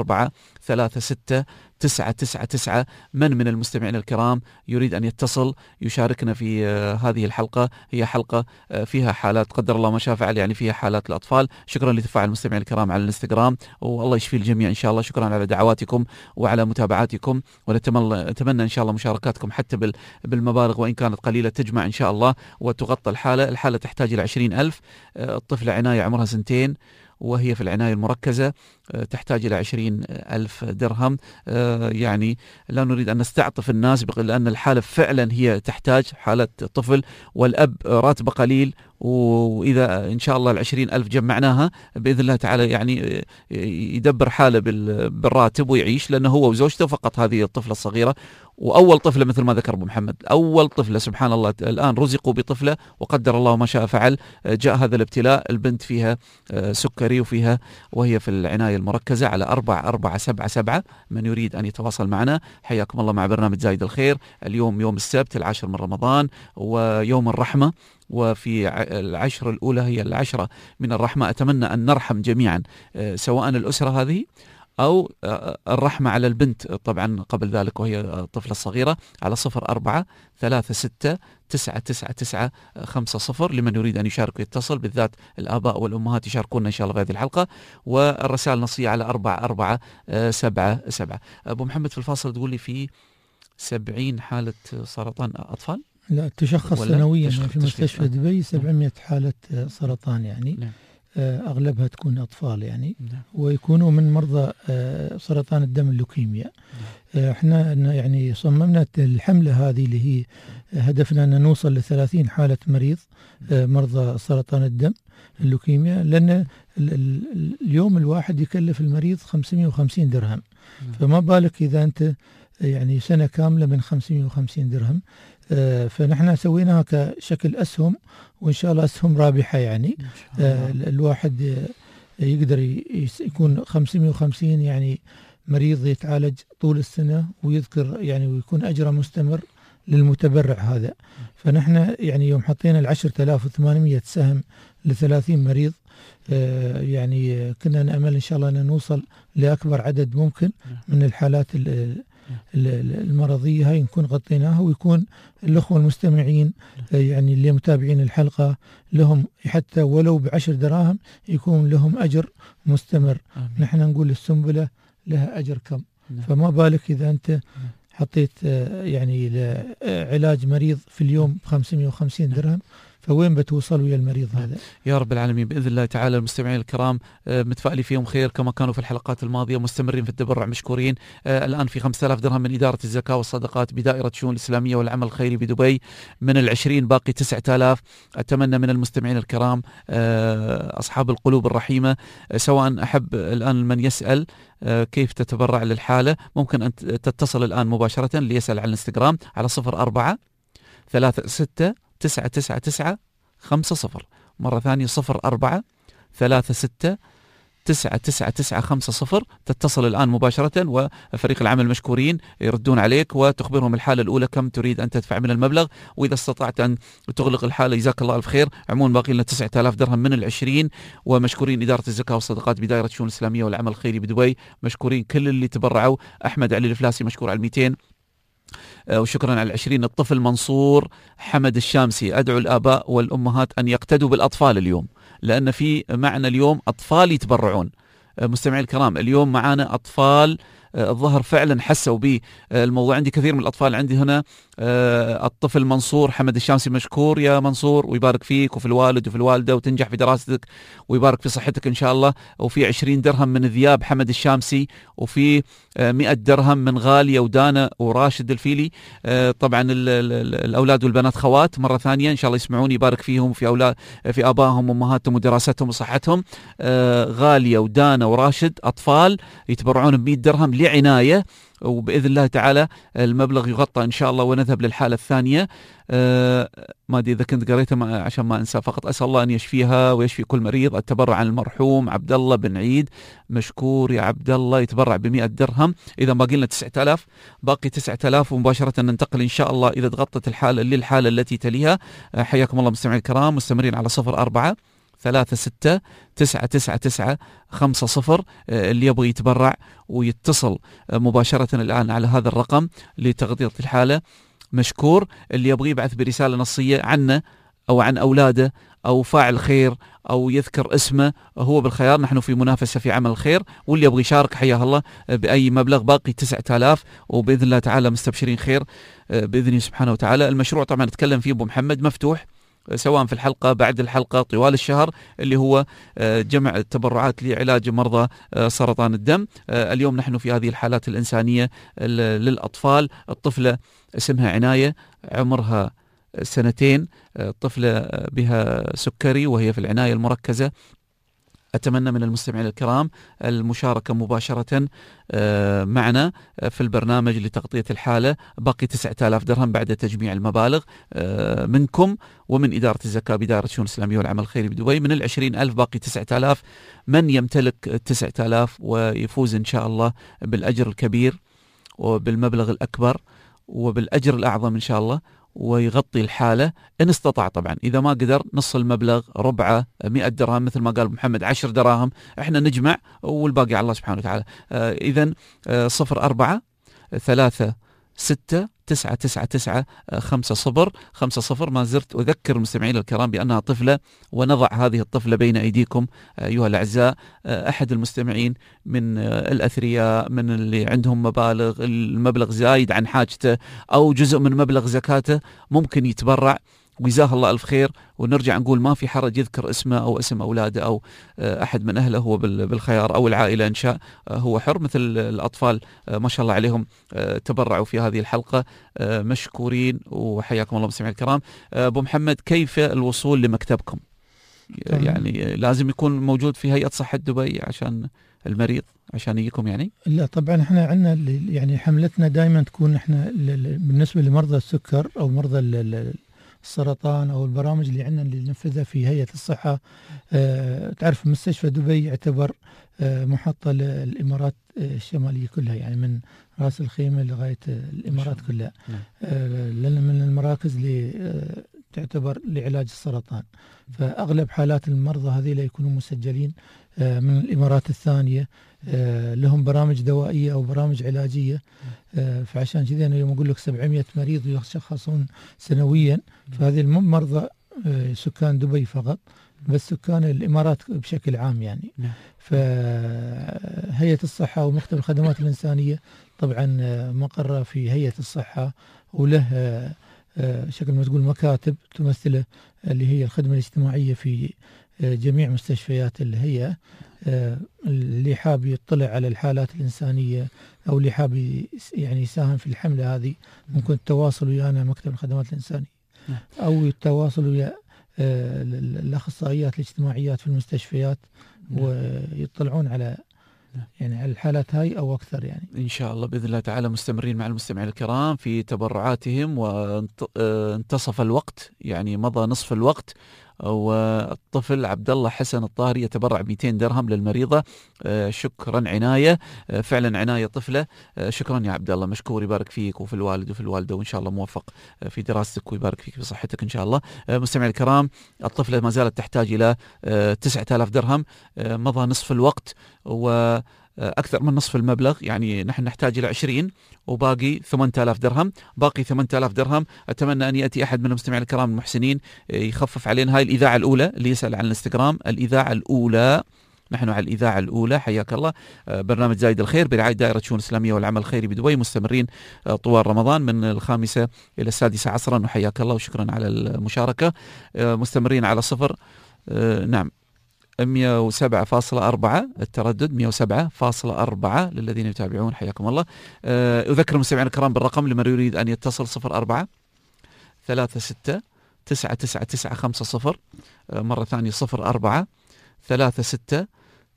04369999. من المستمعين الكرام يريد أن يتصل يشاركنا في هذه الحلقة؟ هي حلقة فيها حالات قدر الله ما شاء فعل، يعني فيها حالات الأطفال. شكرا لتفاعل المستمعين الكرام على الانستغرام، والله يشفي الجميع إن شاء الله. شكرا على دعواتكم وعلى متابعاتكم، ونتمنى إن شاء الله مشاركاتكم حتى بالمبالغ وإن كانت قليلة تجمع إن شاء الله وتغطى الحالة تحتاج إلى 20,000. الطفلة عناية عمرها 2 وهي في العناية المركزة، تحتاج إلى 20,000 درهم. يعني لا نريد أن نستعطف الناس، لأن الحالة فعلا هي تحتاج، حالة طفل والأب راتبه قليل، وإذا إن شاء الله 20,000 جمعناها بإذن الله تعالى يعني يدبر حاله بالراتب ويعيش، لأنه هو وزوجته فقط هذه الطفلة الصغيرة. وأول طفلة مثل ما ذكر أبو محمد، أول طفلة سبحان الله، الآن رزقوا بطفلة وقدر الله ما شاء فعل، جاء هذا الابتلاء. البنت فيها سكري وهي في العناية المركزة على 4477. من يريد أن يتواصل معنا حياكم الله مع برنامج زايد الخير. اليوم يوم السبت 10 من رمضان ويوم الرحمة، وفي العشر الأولى هي 10 من الرحمة. أتمنى أن نرحم جميعا، سواء الأسرة هذه أو الرحمة على البنت طبعا قبل ذلك وهي الطفلة الصغيرة، على 0436999950 لمن يريد أن يشارك ويتصل، بالذات الآباء والأمهات يشاركونا إن شاء الله في هذه الحلقة. والرسائل النصية على 4477. أبو محمد في الفاصل تقول لي في 70 حالة سرطان أطفال؟ لا، تشخص سنويا في مستشفى دبي 700 حالة سرطان يعني. نعم. أغلبها تكون أطفال يعني. نعم. ويكونوا من مرضى سرطان الدم اللوكيميا. احنا يعني صممنا الحملة هذه اللي هي هدفنا أن نوصل ل30 حالة مريض مرضى سرطان الدم اللوكيميا، لأن اليوم الواحد يكلف المريض 550 درهم. فما بالك إذا أنت يعني سنة كاملة من 550 درهم. فنحن سويناها كشكل أسهم، وإن شاء الله أسهم رابحة يعني. الواحد يقدر يكون 550 يعني مريض يتعالج طول السنة ويذكر يعني، ويكون أجره مستمر للمتبرع هذا. فنحن يعني يوم حطينا 10,800 سهم ل30 مريض، يعني كنا نأمل إن شاء الله أن نوصل لأكبر عدد ممكن من الحالات المرضية هاي نكون غطيناها، ويكون الأخوة المستمعين يعني اللي متابعين الحلقة لهم حتى ولو ب10 دراهم يكون لهم أجر مستمر. نحن نقول السنبلة لها أجر كم، فما بالك إذا أنت حطيت يعني علاج مريض في اليوم ب550 درهم، فوين بتوصل ويا المريض هذا؟ يا رب العالمين بإذن الله تعالى. المستمعين الكرام متفائلين فيهم خير كما كانوا في الحلقات الماضية، مستمرين في التبرع مشكورين. الآن في 5000 درهم من إدارة الزكاة والصدقات بدائرة الشؤون الإسلامية والعمل الخيري بدبي. من 20 باقي 9000. أتمنى من المستمعين الكرام أصحاب القلوب الرحيمة، سواء أحب الآن من يسأل كيف تتبرع للحالة، ممكن أن تتصل الآن مباشرة ليسأل على الانستغرام على 04 36 999 50. مرة ثانية 04 36 999 50. تتصل الآن مباشرة وفريق العمل مشكورين يردون عليك وتخبرهم الحالة الأولى كم تريد أن تدفع من المبلغ، وإذا استطعت أن تغلق الحالة جزاك الله ألف خير. عموما باقي لنا 9000 درهم من 20، ومشكورين إدارة الزكاة والصدقات بدائرة الشؤون الإسلامية والعمل الخيري بدبي. مشكورين كل اللي تبرعوا. أحمد علي الفلاسي مشكور على 200، وشكرا على 20. الطفل منصور حمد الشامسي، أدعو الآباء والأمهات أن يقتدوا بالأطفال اليوم، لأن في معنا اليوم أطفال يتبرعون. مستمعي الكرام اليوم معنا أطفال الظهر فعلا حسوا بالموضوع. عندي كثير من الأطفال عندي هنا. الطفل منصور حمد الشامسي مشكور يا منصور، ويبارك فيك وفي الوالد وفي الوالدة، وتنجح في دراستك ويبارك في صحتك إن شاء الله. وفي 20 درهم من ذياب حمد الشامسي، وفي 100 درهم من غالية ودانا وراشد الفيلي. طبعا الأولاد والبنات خوات مرة ثانية إن شاء الله يسمعون، يبارك فيهم في آبائهم وأمهاتهم ودراستهم وصحتهم. غالية ودانا وراشد أطفال يتبرعون ب100 درهم لعناية، وبإذن الله تعالى المبلغ يغطى إن شاء الله ونذهب للحالة الثانية. ما أدري إذا كنت قريتها عشان ما أنسى، فقط أسأل الله أن يشفيها ويشفي كل مريض. التبرع عن المرحوم عبد الله بن عيد، مشكور يا عبد الله، يتبرع ب100 درهم. إذا باقي لنا 9000، باقي 9000، ومباشرة ننتقل إن شاء الله إذا تغطت الحالة للحالة التي تليها. حياكم الله مستمعين الكرام، مستمرين على 04 36 999 50. اللي يبغى يتبرع ويتصل مباشرة الآن على هذا الرقم لتغطية الحالة مشكور. اللي يبغى يبعث برسالة نصية عنه أو عن أولاده أو فاعل خير أو يذكر اسمه هو بالخيار. نحن في منافسة في عمل الخير، واللي يبغى يشارك حياه الله بأي مبلغ. باقي 9000، وبإذن الله تعالى مستبشرين خير بإذنه سبحانه وتعالى. المشروع طبعا نتكلم فيه أبو محمد مفتوح، سواء في الحلقة بعد الحلقة طوال الشهر، اللي هو جمع التبرعات لعلاج مرضى سرطان الدم. اليوم نحن في هذه الحالات الإنسانية للأطفال. الطفلة اسمها عناية، عمرها 2 طفلة بها سكري وهي في العناية المركزة. أتمنى من المستمعين الكرام المشاركة مباشرة معنا في البرنامج لتغطية الحالة. باقي 9000 درهم بعد تجميع المبالغ منكم ومن إدارة الزكاة بدائرة الشؤون الإسلامية والعمل الخيري بدبي. من 20,000 باقي 9000. من يمتلك 9000 ويفوز إن شاء الله بالأجر الكبير وبالمبلغ الأكبر وبالأجر الأعظم إن شاء الله، ويغطي الحالة إن استطاع. طبعا إذا ما قدر نص المبلغ، ربعه، 100 درهم مثل ما قال محمد، 10 دراهم، إحنا نجمع والباقي على الله سبحانه وتعالى. إذن 04 36 999 50. ما زلت أذكر المستمعين الكرام بأنها طفلة، ونضع هذه الطفلة بين أيديكم أيها الأعزاء. أحد المستمعين من الأثرياء، من اللي عندهم مبالغ، المبلغ زايد عن حاجته أو جزء من مبلغ زكاته، ممكن يتبرع وجزاه الله ألف خير. ونرجع نقول ما في حرج يذكر اسمه أو اسم أولاده أو أحد من أهله هو بالخيار، أو العائلة إن شاء هو حر. مثل الأطفال ما شاء الله عليهم تبرعوا في هذه الحلقة، مشكورين وحياكم الله مستمعين الكرام. أبو محمد، كيف الوصول لمكتبكم؟ يعني لازم يكون موجود في هيئة صحة دبي عشان المريض عشان يجيكم يعني؟ لا طبعا احنا عندنا يعني حملتنا دائما تكون احنا بالنسبة لمرضى السكر أو مرضى السرطان أو البرامج اللي عندنا اللي ننفذها في هيئة الصحة. تعرف مستشفى دبي يعتبر محطة للإمارات الشمالية كلها، يعني من رأس الخيمة لغاية الإمارات كلها، لأن من المراكز اللي تعتبر لعلاج السرطان. فأغلب حالات المرضى هذه يكونوا مسجلين من الإمارات الثانية، لهم برامج دوائية أو برامج علاجية. فعشان كذا أنا يوم أقول لك 700 مريض يشخصون سنويا، فهذه مرضى سكان دبي فقط، بس سكان الإمارات بشكل عام يعني. فهيئة الصحة ومكتب الخدمات الإنسانية طبعا مقرة في هيئة الصحة، وله شكل ما تقول مكاتب تمثله اللي هي الخدمة الاجتماعية في جميع مستشفيات الهيئة. اللي حاب يطلع على الحالات الإنسانية أو اللي حاب يعني يساهم في الحملة هذه ممكن التواصل ويانا مكتب الخدمات الإنسانية، أو التواصل ويا الأخصائيات الاجتماعيات في المستشفيات، ويطلعون على يعني على الحالات هاي أو أكثر. يعني إن شاء الله بإذن الله تعالى مستمرين مع المستمعين الكرام في تبرعاتهم، وانتصف الوقت يعني مضى نصف الوقت، والطفل عبد الله حسن الطاهري يتبرع 200 درهم للمريضة. شكرا عناية، فعلا عناية طفلة. شكرا يا عبد الله، مشكور، يبارك فيك وفي الوالد وفي الوالدة، وإن شاء الله موفق في دراستك ويبارك فيك في صحتك إن شاء الله. مستمعي الكرام، الطفلة ما زالت تحتاج إلى 9000 درهم، مضى نصف الوقت وأكثر من نصف المبلغ، يعني نحن نحتاج إلى 20 وباقي 8000 درهم، باقي 8000 درهم. أتمنى أن يأتي أحد من المستمعين الكرام المحسنين يخفف علينا. هاي الإذاعة الأولى اللي يسأل عن الانستغرام، الإذاعة الأولى، نحن على الإذاعة الأولى، حياك الله. برنامج زايد الخير برعاية دائرة شؤون الإسلامية والعمل الخيري بدبي، مستمرين طوال رمضان من 5 إلى 6 عصرا، وحياك الله وشكرا على المشاركة. مستمرين على 0 نعم 107.4 التردد، 107.4 للذين يتابعون، حياكم الله. أذكر المستمعين الكرام بالرقم لمن يريد أن يتصل، 04 36 99950، مرة ثانية 04 36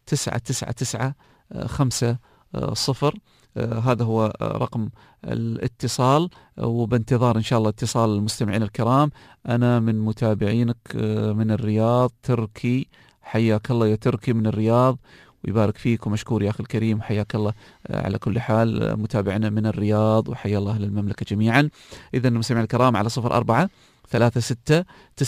99950. هذا هو رقم الاتصال، وبانتظار إن شاء الله اتصال المستمعين الكرام. أنا من متابعينك من الرياض، تركي، حياك الله يا تركي من الرياض، ويبارك فيك ومشكور يا أخي الكريم، حياك الله. على كل حال متابعنا من الرياض، وحيا الله للمملكة جميعا. إذن المستمعين الكرام على 04 36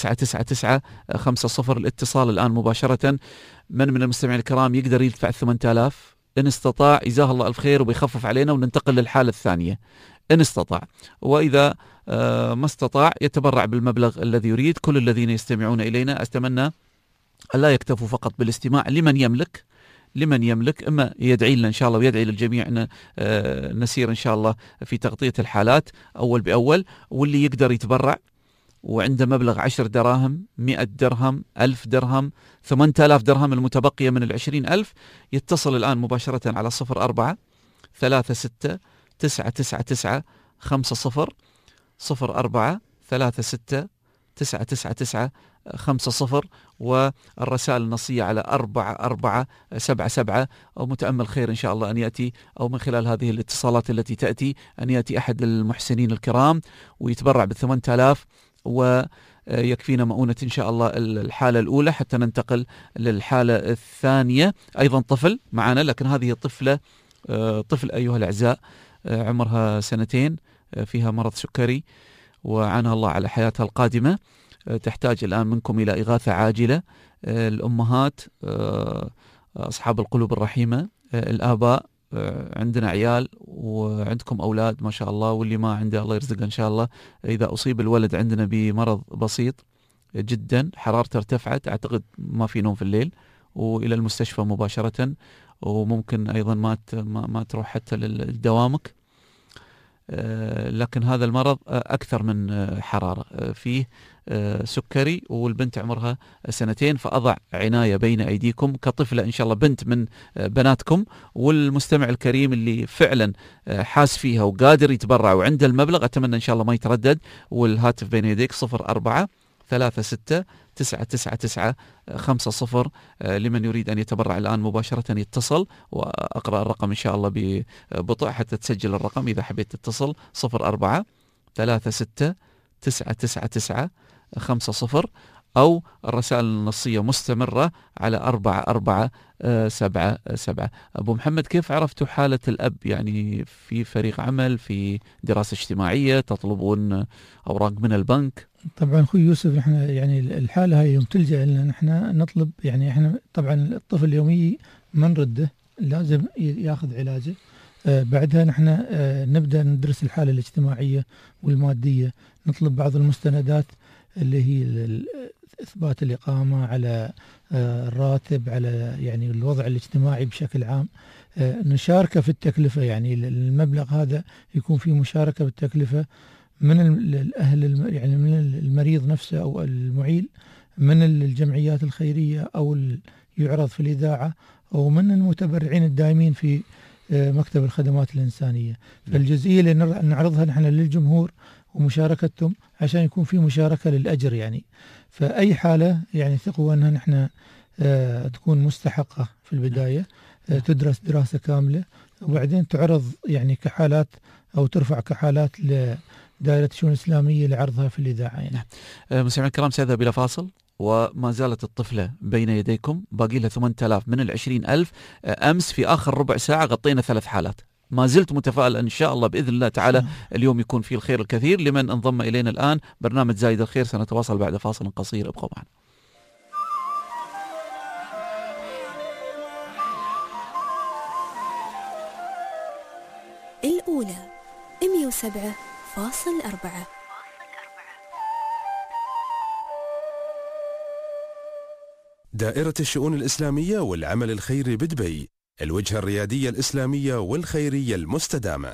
99950 الاتصال الآن مباشرة. من المستمعين الكرام يقدر يدفع 8000 إن استطاع، جزاه الله ألف خير وبيخفف علينا وننتقل للحالة الثانية إن استطاع، وإذا ما استطاع يتبرع بالمبلغ الذي يريد. كل الذين يستمعون إلينا أتمنى ألا يكتفوا فقط بالاستماع، لمن يملك إما يدعي لنا إن شاء الله ويدعي للجميع أن نسير إن شاء الله في تغطية الحالات أول بأول، واللي يقدر يتبرع وعنده مبلغ 10 دراهم، 100 درهم، 1000 درهم، 8000 درهم المتبقية من 20,000 يتصل الآن مباشرة على 04 36 99950 04 36 99950 والرسائل النصية على 4477. أو متأمل خير إن شاء الله أن يأتي، أو من خلال هذه الاتصالات التي تأتي، أن يأتي أحد المحسنين الكرام ويتبرع ب8000 ويكفينا مؤونة إن شاء الله الحالة الأولى، حتى ننتقل للحالة الثانية. أيضا طفل معنا، لكن هذه طفل أيها الأعزاء، عمرها 2 فيها مرض سكري وعنها الله على حياتها القادمة. تحتاج الآن منكم إلى إغاثة عاجلة. الأمهات، أصحاب القلوب الرحيمة، الآباء، عندنا عيال وعندكم أولاد ما شاء الله، واللي ما عنده الله يرزقه إن شاء الله. إذا أصيب الولد عندنا بمرض بسيط جدا، حرارته ارتفعت، أعتقد ما في نوم في الليل، وإلى المستشفى مباشرة، وممكن أيضا ما تروح حتى لدوامك. لكن هذا المرض أكثر من حرارة، فيه سكري، والبنت عمرها 2، فأضع عناية بين أيديكم كطفلة إن شاء الله، بنت من بناتكم. والمستمع الكريم اللي فعلا حاس فيها وقادر يتبرع وعنده المبلغ، أتمنى إن شاء الله ما يتردد، والهاتف بين يديك 04 36 99950. لمن يريد أن يتبرع الآن مباشرة يتصل، وأقرأ الرقم إن شاء الله ببطء حتى تسجل الرقم إذا حبيت تتصل. 04 36 999 50 أو الرسائل النصية مستمرة على 4477. أبو محمد، كيف عرفتوا حالة الأب؟ يعني في فريق عمل، في دراسة اجتماعية، تطلبون أوراق من البنك؟ طبعا أخوي يوسف، احنا يعني الحالة هاي يوم تلجأ لنا نحن نطلب، يعني احنا طبعا الطفل اليومي ما نرده، لازم ياخذ علاجه. بعدها نحن نبدأ ندرس الحالة الاجتماعية والمادية، نطلب بعض المستندات اللي هي إثبات الإقامة، على الراتب، على يعني الوضع الاجتماعي بشكل عام. نشاركه في التكلفة، يعني المبلغ هذا يكون فيه مشاركة بالتكلفة من الأهل، يعني من المريض نفسه أو المعيل، من الجمعيات الخيرية أو يعرض في الإذاعة، أو من المتبرعين الدائمين في مكتب الخدمات الإنسانية. فالجزئية اللي نعرضها نحن للجمهور ومشاركتهم عشان يكون في مشاركة للأجر. يعني فأي حالة يعني ثقوا أنها نحن تكون مستحقة في البداية، تدرس دراسة كاملة، وبعدين تعرض يعني كحالات أو ترفع كحالات لدائرة الشؤون الإسلامية لعرضها في الإذاعة. يعني مستمعينا الكرام، سيذهب إلى فاصل، وما زالت الطفلة بين يديكم، باقي لها 8000 من 20,000. أمس في آخر ربع ساعة غطينا 3 حالات. ما زلت متفائل إن شاء الله بإذن الله تعالى اليوم يكون فيه الخير الكثير. لمن انضم إلينا الآن برنامج زايد الخير، سنتواصل بعد فاصل قصير، ابقوا معنا. الأولى 107.4. دائرة الشؤون الإسلامية والعمل الخيري بدبي، الوجهة الريادية الإسلامية والخيرية المستدامة.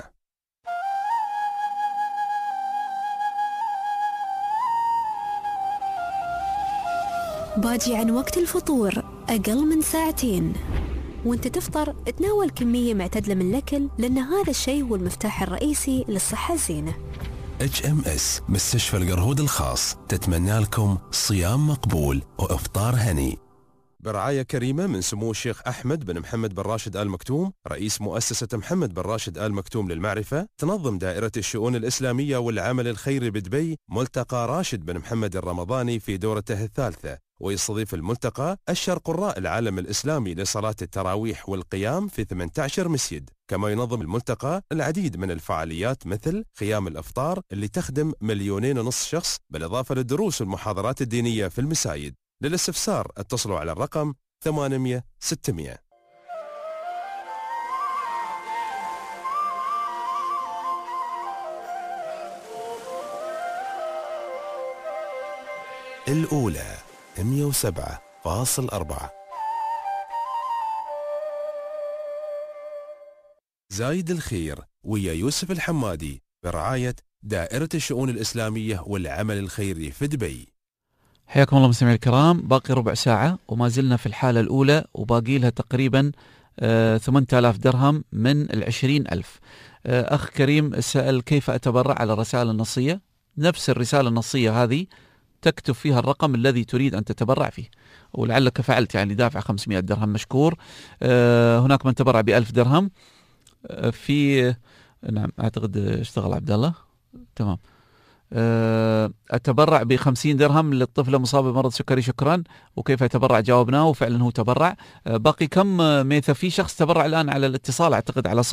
باجي عن وقت الفطور أقل من 2 ساعة، وانت تفطر تناول كمية معتدلة من الأكل، لأن هذا الشيء هو المفتاح الرئيسي للصحة الزينة. HMS مستشفى القرهود الخاص تتمنى لكم صيام مقبول وإفطار هني، برعاية كريمة من سمو الشيخ أحمد بن محمد بن راشد آل مكتوم، رئيس مؤسسة محمد بن راشد آل مكتوم للمعرفة. تنظم دائرة الشؤون الإسلامية والعمل الخيري بدبي ملتقى راشد بن محمد الرمضاني في دورته الثالثة، ويستضيف الملتقى أشهر قراء العالم الإسلامي لصلاة التراويح والقيام في 18 مسجد. كما ينظم الملتقى العديد من الفعاليات مثل خيام الإفطار اللي تخدم 2.5 مليون شخص، بالإضافة للدروس والمحاضرات الدينية في المساجد. للاستفسار اتصلوا على الرقم 800 600. الأولى 107.4. زايد الخير ويا يوسف الحمادي برعاية دائرة الشؤون الإسلامية والعمل الخيري في دبي. حياكم الله مستمعي الكرام، باقي ربع ساعة وما زلنا في الحالة الأولى، وباقي لها تقريبا 8000 درهم من 20,000. أخ كريم سأل كيف أتبرع على الرسائل النصية. نفس الرسالة النصية هذه تكتب فيها الرقم الذي تريد أن تتبرع فيه، ولعلك فعلت، يعني دافع 500 درهم مشكور. هناك من تبرع ب1000 درهم. في نعم أعتقد اشتغل عبد الله، تمام. أتبرع ب50 درهم للطفلة مصابة بمرض سكري، شكرا. وكيف يتبرع؟ جاوبناه وفعلا هو تبرع. باقي كم ميثا؟ في شخص تبرع الآن على الاتصال، أعتقد على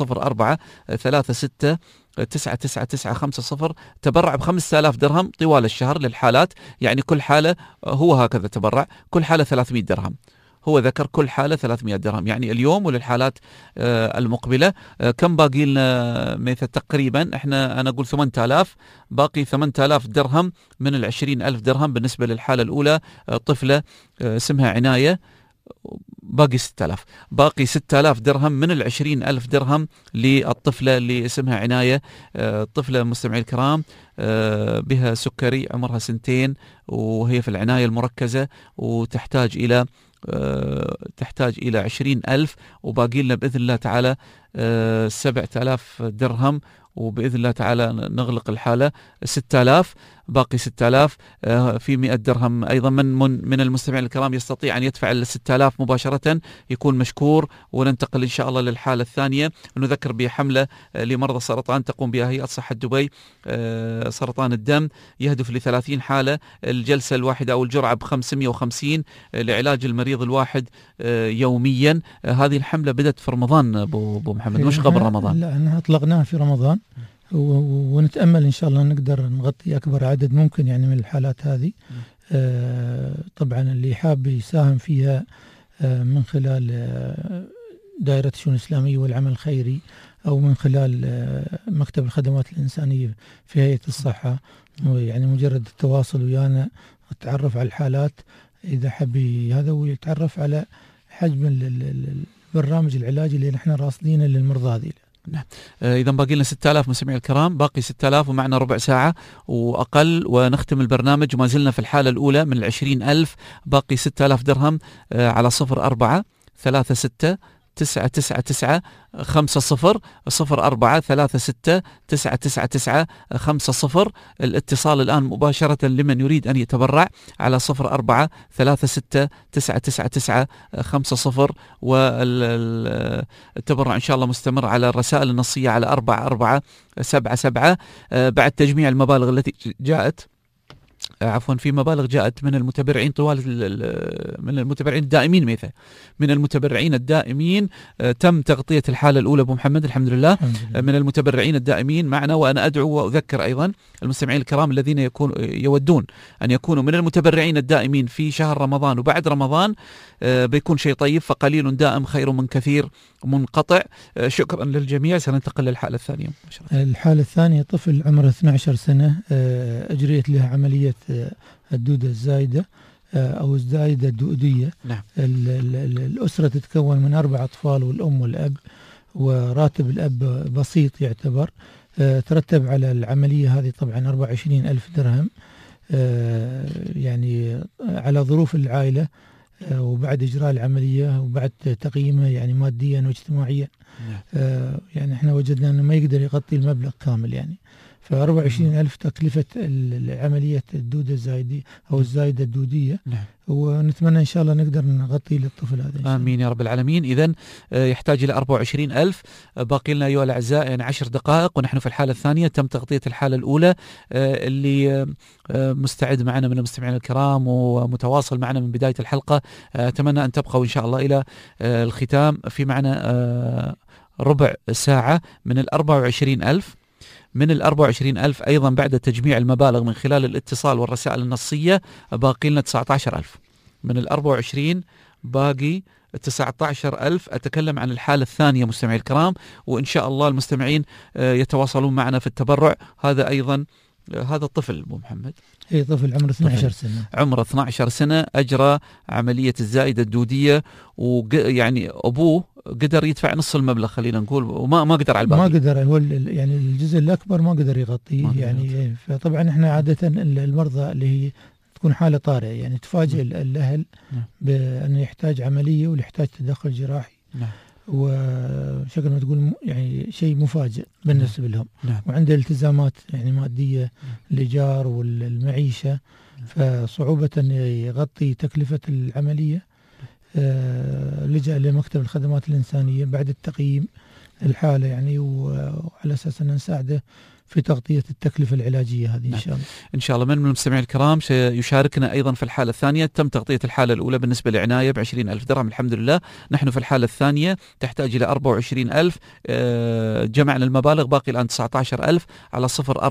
0436999950، تبرع ب5000 درهم طوال الشهر للحالات. يعني كل حالة هو هكذا تبرع، كل حالة 300 درهم. هو ذكر كل حالة 300 درهم، يعني اليوم وللحالات المقبلة. كم باقي لنا ميثا تقريبا؟ أنا أقول 8000، باقي 8000 درهم من 20,000 درهم بالنسبة للحالة الأولى، طفلة اسمها عناية، باقي 6000. باقي 6000 درهم من 20,000 درهم للطفلة اللي اسمها عناية. طفلة مستمعي الكرام بها سكري، عمرها 2 وهي في العناية المركزة، وتحتاج إلى 20,000، وباقي لنا بإذن الله تعالى 7,000 درهم، وبإذن الله تعالى نغلق الحالة 6,000، باقي 6,000. في 100 درهم أيضا من المستمعين الكرام يستطيع أن يدفع 6,000 مباشرة يكون مشكور. وننتقل إن شاء الله للحالة الثانية. نذكر بحملة لمرضى السرطان تقوم بها هيئة صحة دبي، سرطان الدم، يهدف ل30 حالة. الجلسة الواحدة أو الجرعة ب550 لعلاج المريض الواحد يوميا. هذه الحملة بدأت في رمضان أبو محمد، مش قبل رمضان. لا، أنا أطلقناها في رمضان، ونتأمل إن شاء الله نقدر نغطي أكبر عدد ممكن يعني من الحالات هذه. طبعا اللي حاب يساهم فيها من خلال دائرة الشؤون الإسلامية والعمل الخيري، أو من خلال مكتب الخدمات الإنسانية في هيئة الصحة، يعني مجرد التواصل ويانا والتعرف على الحالات إذا حب هذا، ويتعرف على حجم البرنامج العلاجي اللي نحن راصدينه للمرضى هذه. نعم. إذا باقي لنا 6,000 مستمعي الكرام، باقي 6,000 ومعنا ربع ساعة وأقل ونختم البرنامج. وما زلنا في الحالة الأولى من 20,000، باقي 6,000 درهم على 04-36-999-50 04-36-999-50. الاتصال الآن مباشرة لمن يريد أن يتبرع على 04-36-999-50. والتبرع إن شاء الله مستمر على الرسائل النصية على 4477. بعد تجميع المبالغ التي جاءت، في مبالغ جاءت من المتبرعين من المتبرعين الدائمين. من المتبرعين الدائمين تم تغطية الحالة الأولى أبو محمد الحمد لله. من المتبرعين الدائمين معنا. وأنا أدعو وأذكر أيضا المستمعين الكرام الذين يودون أن يكونوا من المتبرعين الدائمين في شهر رمضان وبعد رمضان، بيكون شيء طيب، فقليل دائم خير من كثير منقطع. شكرا للجميع. سننتقل للحالة الثانية. الحالة الثانية طفل عمره 12 سنة، أجريت له عملية الدودة الزايدة أو الزايدة الدودية. نعم. الأسرة تتكون من 4 أطفال والأم والأب، وراتب الأب بسيط يعتبر. ترتب على العملية هذه طبعا 24,000 درهم، يعني على ظروف العائلة، وبعد إجراء العملية وبعد تقييمها يعني ماديا واجتماعيا. يعني احنا وجدنا أنه ما يقدر يغطي المبلغ كامل يعني. ف24,000 تكلفة عملية الدودة الزايدة أو الزايدة الدودية. نعم. ونتمنى إن شاء الله نقدر نغطي للطفل هذا. آمين يا رب العالمين. إذن يحتاج إلى 24,000. باقي لنا أيها الأعزاء يعني 10 دقائق ونحن في الحالة الثانية. تم تغطية الحالة الأولى. اللي مستعد معنا من المستمعين الكرام ومتواصل معنا من بداية الحلقة، أتمنى أن تبقوا إن شاء الله إلى الختام. في معنا ربع ساعة من 24,000. من 24,000 أيضا بعد تجميع المبالغ من خلال الاتصال والرسائل النصية باقي لنا 19,000. من 24 باقي 19,000. أتكلم عن الحالة الثانية مستمعي الكرام، وإن شاء الله المستمعين يتواصلون معنا في التبرع. هذا أيضا هذا الطفل أبو محمد، طفل عمره 12 سنة. عمره 12 سنة أجرى عملية الزائدة الدودية، ويعني أبوه قدر يدفع نص المبلغ خلينا نقول، وما قدر على الباقي. ما قدر، هو يعني الجزء الأكبر ما قدر يغطيه يعني. فطبعا احنا عادة المرضى اللي هي تكون حالة طارئة يعني تفاجئ الأهل بأنه يحتاج عملية ويحتاج تدخل جراحي. نعم. وشكل ما تقول يعني شيء مفاجئ بالنسبة لهم. نعم. وعنده التزامات يعني مادية، الإيجار والمعيشة، فصعوبة أن يغطي تكلفة العملية. لجأ لمكتب الخدمات الإنسانية بعد التقييم الحالة يعني، وعلى أساس أن نساعده في تغطية التكلفة العلاجية هذه. إن شاء الله. إن شاء الله. من المستمعين الكرام سيشاركنا أيضا في الحالة الثانية. تم تغطية الحالة الأولى بالنسبة لعناية ب20,000 درهم الحمد لله. نحن في الحالة الثانية تحتاج إلى 24,000. جمعنا المبالغ باقي الآن 19,000 على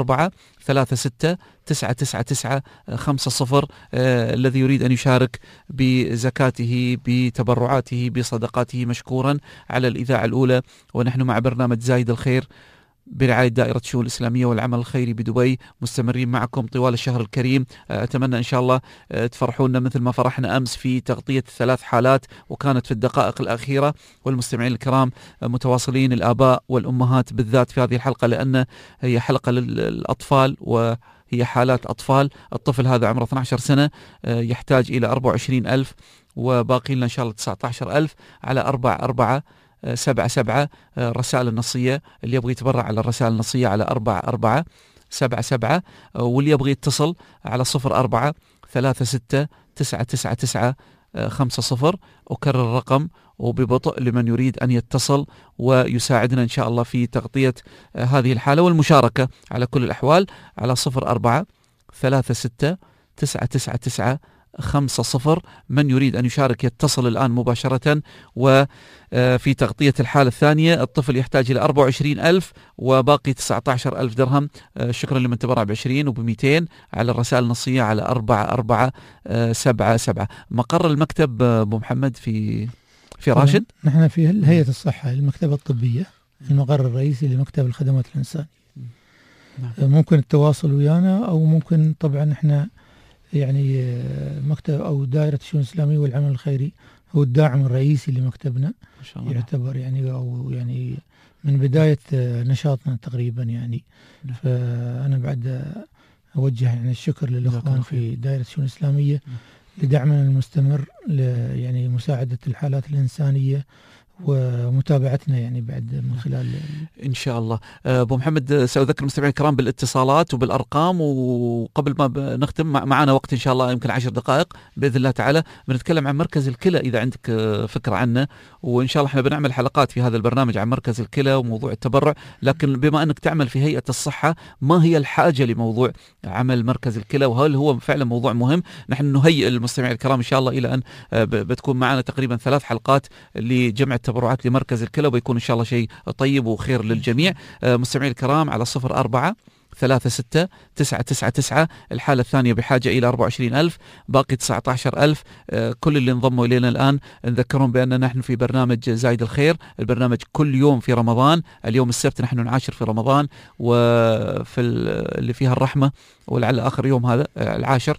04-36-999-50. الذي يريد أن يشارك بزكاته بتبرعاته بصدقاته مشكورا على الإذاعة الأولى. ونحن مع برنامج زايد الخير برعاية دائرة الشؤون الإسلامية والعمل الخيري بدبي مستمرين معكم طوال الشهر الكريم. أتمنى إن شاء الله تفرحونا مثل ما فرحنا أمس في تغطية 3 حالات وكانت في الدقائق الأخيرة. والمستمعين الكرام متواصلين، الآباء والأمهات بالذات في هذه الحلقة، لأن هي حلقة للأطفال وهي حالات أطفال. الطفل هذا عمره 12 سنة يحتاج إلى 24,000 وباقي لنا إن شاء الله 19,000 على 44 77 الرسائل النصية، اللي يبغى يتبرع على الرسائل النصية على 4477، واللي يبغى يتصل على 04 36 999 50. أكرر الرقم وببطء لمن يريد أن يتصل ويساعدنا إن شاء الله في تغطية هذه الحالة والمشاركة على كل الأحوال على 04 36 999 50. من يريد أن يشارك يتصل الآن مباشرة. وفي تغطية الحالة الثانية الطفل يحتاج إلى 24,000 وباقي 19,000 درهم. شكرا لمن تبرع ب20 وب200 على الرسائل النصية على 4477. مقر المكتب أبو محمد في راشد؟ نحن في هيئة الصحة، المكتبة الطبية، المقر الرئيسي لمكتب الخدمات الإنسانية. ممكن التواصل ويانا، أو ممكن طبعا احنا يعني مكتب أو دائرة الشؤون الإسلامية والعمل الخيري هو الداعم الرئيسي لمكتبنا، ما شاء الله. يعتبر يعني أو يعني من بداية نشاطنا تقريبا يعني. فأنا بعد أوجه يعني الشكر للأخوان في دائرة الشؤون الإسلامية لدعمنا المستمر يعني مساعدة الحالات الإنسانية ومتابعتنا يعني بعد من خلال إن شاء الله. أبو محمد، سأذكر المستمعين الكرام بالاتصالات وبالأرقام، وقبل ما نختم معنا وقت إن شاء الله يمكن 10 دقائق بإذن الله تعالى بنتكلم عن مركز الكلى إذا عندك فكرة عنه، وإن شاء الله احنا بنعمل حلقات في هذا البرنامج عن مركز الكلى وموضوع التبرع. لكن بما أنك تعمل في هيئة الصحة، ما هي الحاجة لموضوع عمل مركز الكلى، وهل هو فعلا موضوع مهم؟ نحن نهيئ المستمعين الكرام إن شاء الله إلى أن بتكون معنا تقريبا 3 حلقات لجمع التبرعات لمركز الكلى، وبيكون إن شاء الله شيء طيب وخير للجميع. مستمعين الكرام على 04 36 999 الحالة الثانية بحاجة إلى 24,000 باقي 19,000. كل اللي انضموا إلينا الآن نذكرهم بأننا نحن في برنامج زايد الخير، البرنامج كل يوم في رمضان. اليوم السبت نحن نعاشر في رمضان، وفي اللي فيها الرحمة، ولعل آخر يوم هذا 10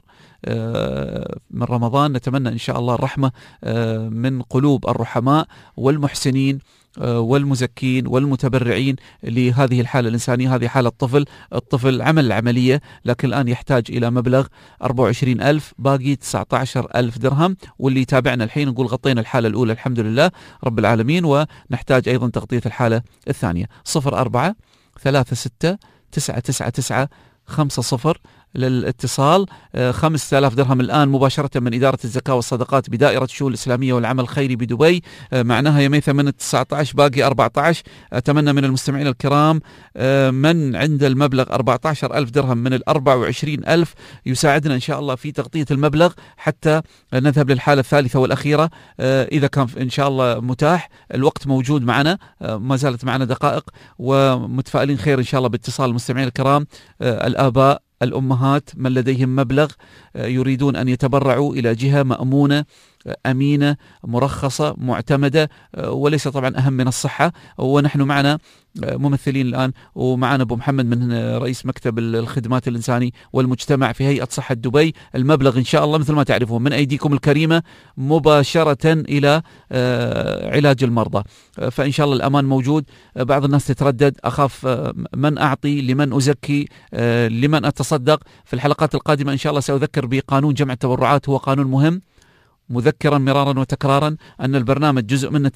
من رمضان. نتمنى إن شاء الله الرحمة من قلوب الرحماء والمحسنين والمزكين والمتبرعين لهذه الحالة الإنسانية. هذه حالة الطفل عمل العملية، لكن الآن يحتاج إلى مبلغ 24,000 باقي 19,000 درهم. واللي يتابعنا الحين نقول غطينا الحالة الأولى الحمد لله رب العالمين، ونحتاج أيضا تغطية الحالة الثانية. 04 36 999 50 للاتصال. 5,000 درهم الآن مباشرة من إدارة الزكاة والصدقات بدائرة الشؤون الإسلامية والعمل الخيري بدبي. معناها يا ميثم من 19 باقي 14. أتمنى من المستمعين الكرام من عند المبلغ 14,000 درهم من 24,000 يساعدنا إن شاء الله في تغطية المبلغ حتى نذهب للحالة الثالثة والأخيرة إذا كان إن شاء الله متاح. الوقت موجود معنا، ما زالت معنا دقائق، ومتفائلين خير إن شاء الله باتصال المستمعين الكرام. الآباء، الأمهات، من لديهم مبلغ يريدون أن يتبرعوا إلى جهة مأمونة أمينة مرخصة معتمدة، وليس طبعا أهم من الصحة. ونحن معنا ممثلين الآن، ومعنا أبو محمد من رئيس مكتب الخدمات الإنساني والمجتمع في هيئة صحة دبي. المبلغ إن شاء الله مثل ما تعرفون من أيديكم الكريمة مباشرة إلى علاج المرضى، فإن شاء الله الأمان موجود. بعض الناس تتردد، أخاف من أعطي، لمن أزكي، لمن أتصدق. في الحلقات القادمة إن شاء الله سأذكر بقانون جمع التبرعات، هو قانون مهم، مذكرا مرارا وتكرارا أن البرنامج جزء منه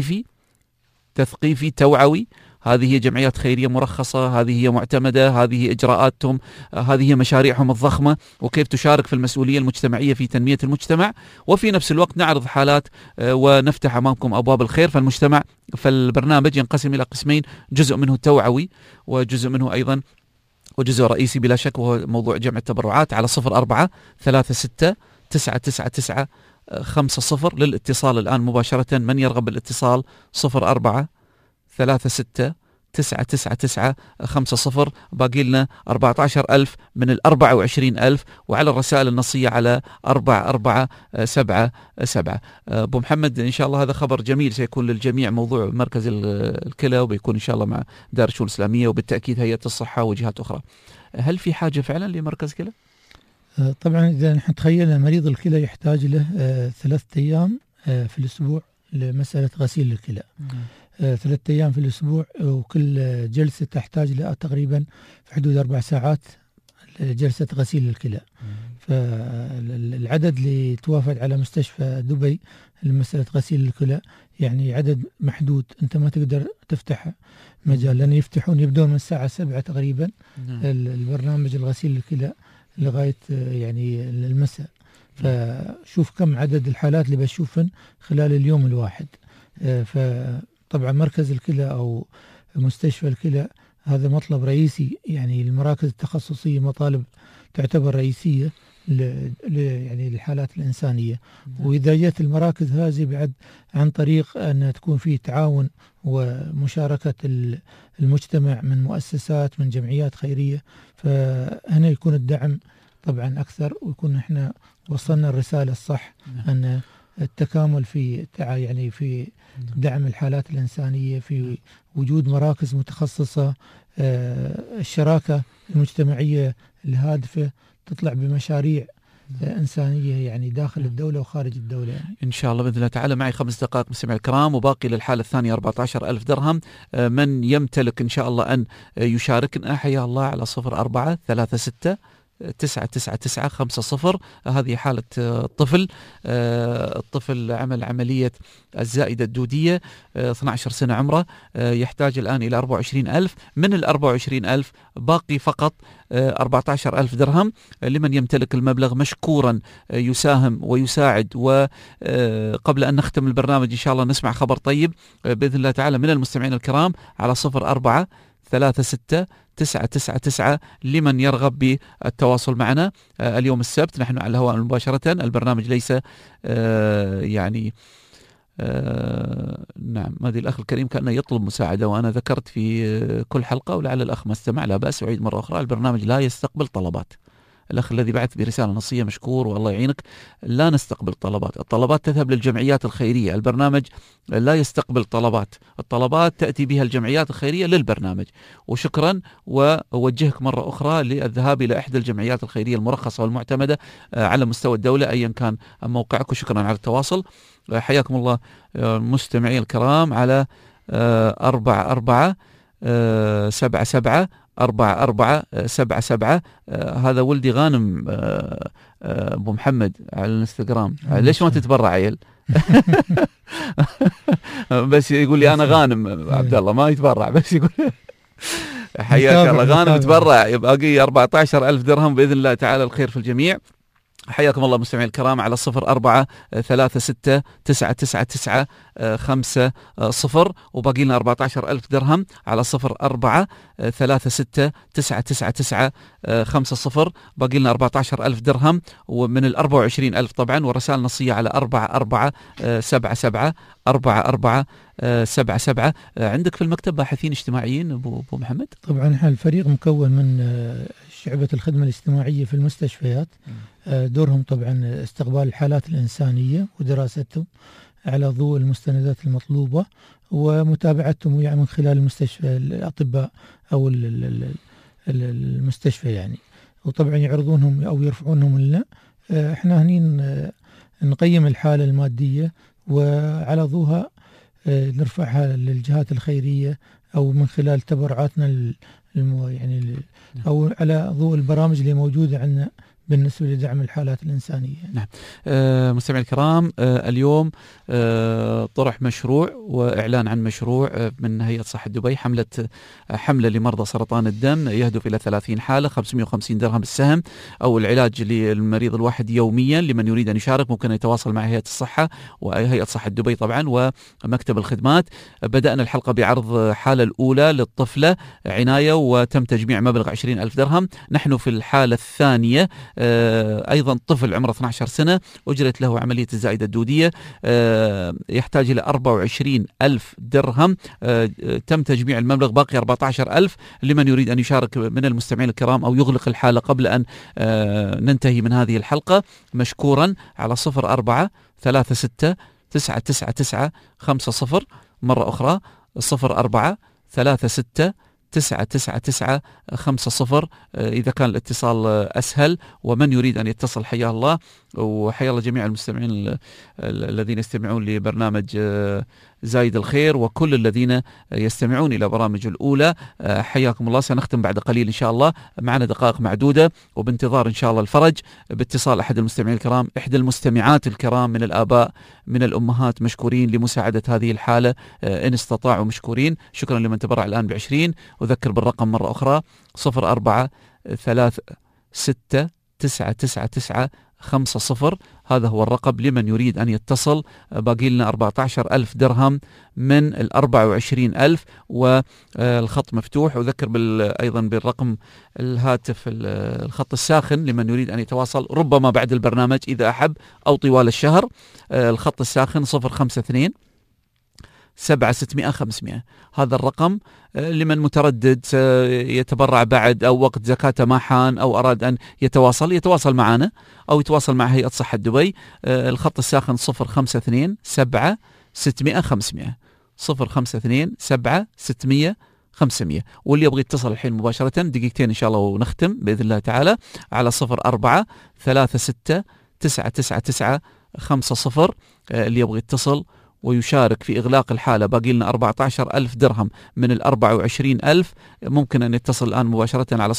تثقيفي توعوي. هذه هي جمعيات خيرية مرخصة، هذه هي معتمدة، هذه هي إجراءاتهم، هذه هي مشاريعهم الضخمة، وكيف تشارك في المسؤولية المجتمعية في تنمية المجتمع، وفي نفس الوقت نعرض حالات ونفتح أمامكم أبواب الخير. فالمجتمع، فالبرنامج ينقسم إلى قسمين، جزء منه توعوي وجزء منه أيضا وجزء رئيسي بلا شك وهو موضوع جمع التبرعات. على 04 36 999 50 للاتصال الآن مباشرة. من يرغب بالاتصال 04 36 999 50. باقي لنا 14,000 من 24,000، وعلى الرسائل النصية على 4477. أبو محمد، إن شاء الله هذا خبر جميل سيكون للجميع، موضوع مركز الكلى، وبيكون إن شاء الله مع دار الشؤون الإسلامية وبالتأكيد هيئة الصحة وجهات أخرى. هل في حاجة فعلا لمركز كلى؟ طبعا إذا نحن تخيلنا مريض الكلى يحتاج له 3 أيام في الأسبوع لمسألة غسيل الكلى. 3 أيام في الأسبوع، وكل جلسة تحتاج لها تقريبا في حدود 4 ساعات جلسة غسيل الكلى. فالعدد اللي توافد على مستشفى دبي لمسألة غسيل الكلى يعني عدد محدود، أنت ما تقدر تفتح مجال، لأن يبدون من الساعة 7 تقريبا البرنامج الغسيل الكلى لغاية يعني المساء. فشوف كم عدد الحالات اللي بشوفن خلال اليوم الواحد. فطبعا مركز الكلى أو مستشفى الكلى هذا مطلب رئيسي، يعني المراكز التخصصية مطالب تعتبر رئيسية يعني للحالات الإنسانية. وإذا جت المراكز هذه بعد عن طريق أن تكون فيه تعاون ومشاركة المجتمع من مؤسسات من جمعيات خيرية، فهنا يكون الدعم طبعا أكثر، ويكون إحنا وصلنا الرسالة الصح أن التكامل في يعني في دعم الحالات الإنسانية، في وجود مراكز متخصصة، الشراكة المجتمعية الهادفة تطلع بمشاريع إنسانية يعني داخل الدولة وخارج الدولة يعني. إن شاء الله بإذن الله تعالى. معي 5 دقائق مستمعي الكرام وباقي للحالة الثانية 14,000 درهم. من يمتلك إن شاء الله أن يشاركنا حيا الله على 0436 هذه حالة طفل. الطفل عمل عملية الزائدة الدودية، 12 سنة عمره، يحتاج الآن إلى 24,000. من 24,000 باقي فقط 14,000 درهم لمن يمتلك المبلغ مشكورا يساهم ويساعد. وقبل أن نختم البرنامج إن شاء الله نسمع خبر طيب بإذن الله تعالى من المستمعين الكرام على 0436 لمن يرغب بالتواصل معنا. اليوم السبت نحن على الهواء مباشرة، البرنامج ليس يعني نعم. هذه الأخ الكريم كأنه يطلب مساعدة، وأنا ذكرت في كل حلقة ولعل الأخ ما استمع، لا بأس أعيد مرة أخرى، البرنامج لا يستقبل طلبات. الأخ الذي بعث برسالة نصية مشكور والله يعينك، لا نستقبل طلبات، الطلبات تذهب للجمعيات الخيرية، البرنامج لا يستقبل طلبات، الطلبات تأتي بها الجمعيات الخيرية للبرنامج. وشكرا، ووجهك مرة أخرى للذهاب إلى إحدى الجمعيات الخيرية المرخصة والمعتمدة على مستوى الدولة أيا كان موقعك. وشكرا على التواصل. حياكم الله مستمعي الكرام على 4477 هذا ولدي غانم أبو محمد على الانستغرام. ليش ما تتبرع عيل؟ بس يقول لي أنا غانم عبد الله، ما يتبرع، بس يقول حياك الله غانم تبرع، يبقى 14,000 درهم بإذن الله تعالى. الخير في الجميع. حياكم الله مستمعي الكرام على 0436 وباقي لنا 14,000 درهم على 0436 باقي لنا 14,000 درهم ومن 24,000 طبعا. ورسائل نصية على 4477. عندك في المكتب باحثين اجتماعيين أبو محمد؟ طبعا الفريق مكون من شعبة الخدمة الاجتماعية في المستشفيات، دورهم طبعا استقبال الحالات الإنسانية ودراستهم على ضوء المستندات المطلوبة ومتابعتهم يعني من خلال المستشفى الأطباء أو المستشفى يعني، وطبعا يعرضونهم أو يرفعونهم لنا. احنا هنين نقيم الحالة المادية وعلى ضوءها نرفعها للجهات الخيرية أو من خلال تبرعاتنا يعني أو على ضوء البرامج اللي موجودة عندنا بالنسبة لدعم الحالات الإنسانية. نعم. مستمعي الكرام، اليوم طرح مشروع وإعلان عن مشروع من هيئة صحة دبي، حملة لمرضى سرطان الدم يهدف إلى 30 حالة، 550 درهم السهم أو العلاج للمريض الواحد يوميا. لمن يريد أن يشارك ممكن يتواصل مع هيئة الصحة وهيئة صحة دبي طبعا ومكتب الخدمات. بدأنا الحلقة بعرض حالة الأولى للطفلة عناية وتم تجميع مبلغ 20,000 درهم. نحن في الحالة الثانية أيضا طفل عمره 12 سنة أجرت له عملية الزائدة الدودية، يحتاج إلى 24,000 درهم، تم تجميع المبلغ، باقي 14,000. لمن يريد أن يشارك من المستمعين الكرام أو يغلق الحالة قبل أن ننتهي من هذه الحلقة مشكورا على 0436 مرة أخرى 0436 إذا كان الاتصال أسهل. ومن يريد أن يتصل حياه الله وحيا الله جميع المستمعين الذين يستمعون لبرنامج زايد الخير وكل الذين يستمعون إلى برامج الأولى. حياكم الله. سنختم بعد قليل إن شاء الله، معنا دقائق معدودة وبانتظار إن شاء الله الفرج باتصال أحد المستمعين الكرام، إحدى المستمعات الكرام من الآباء من الأمهات، مشكورين لمساعدة هذه الحالة إن استطاعوا، مشكورين. شكرا لمن تبرع الآن ب20. أذكر بالرقم مرة أخرى 0436999950. هذا هو الرقم لمن يريد أن يتصل. باقي لنا 14,000 درهم من 24,000 والخط مفتوح. أذكر أيضا بالرقم الهاتف الخط الساخن لمن يريد أن يتواصل ربما بعد البرنامج إذا أحب أو طوال الشهر. الخط الساخن 052 700-500. هذا الرقم لمن متردد يتبرع بعد أو وقت زكاة ما حان أو أراد أن يتواصل معنا أو يتواصل مع هيئة صحة دبي. الخط الساخن 052 700-500 052 700-500. واللي يبغى يتصل الحين مباشرة دقيقتين إن شاء الله ونختم بإذن الله تعالى على 0436999950. اللي يبغى يتصل ويشارك في إغلاق الحالة. باقي لنا 14,000 درهم من 24,000. ممكن أن يتصل الآن مباشرة على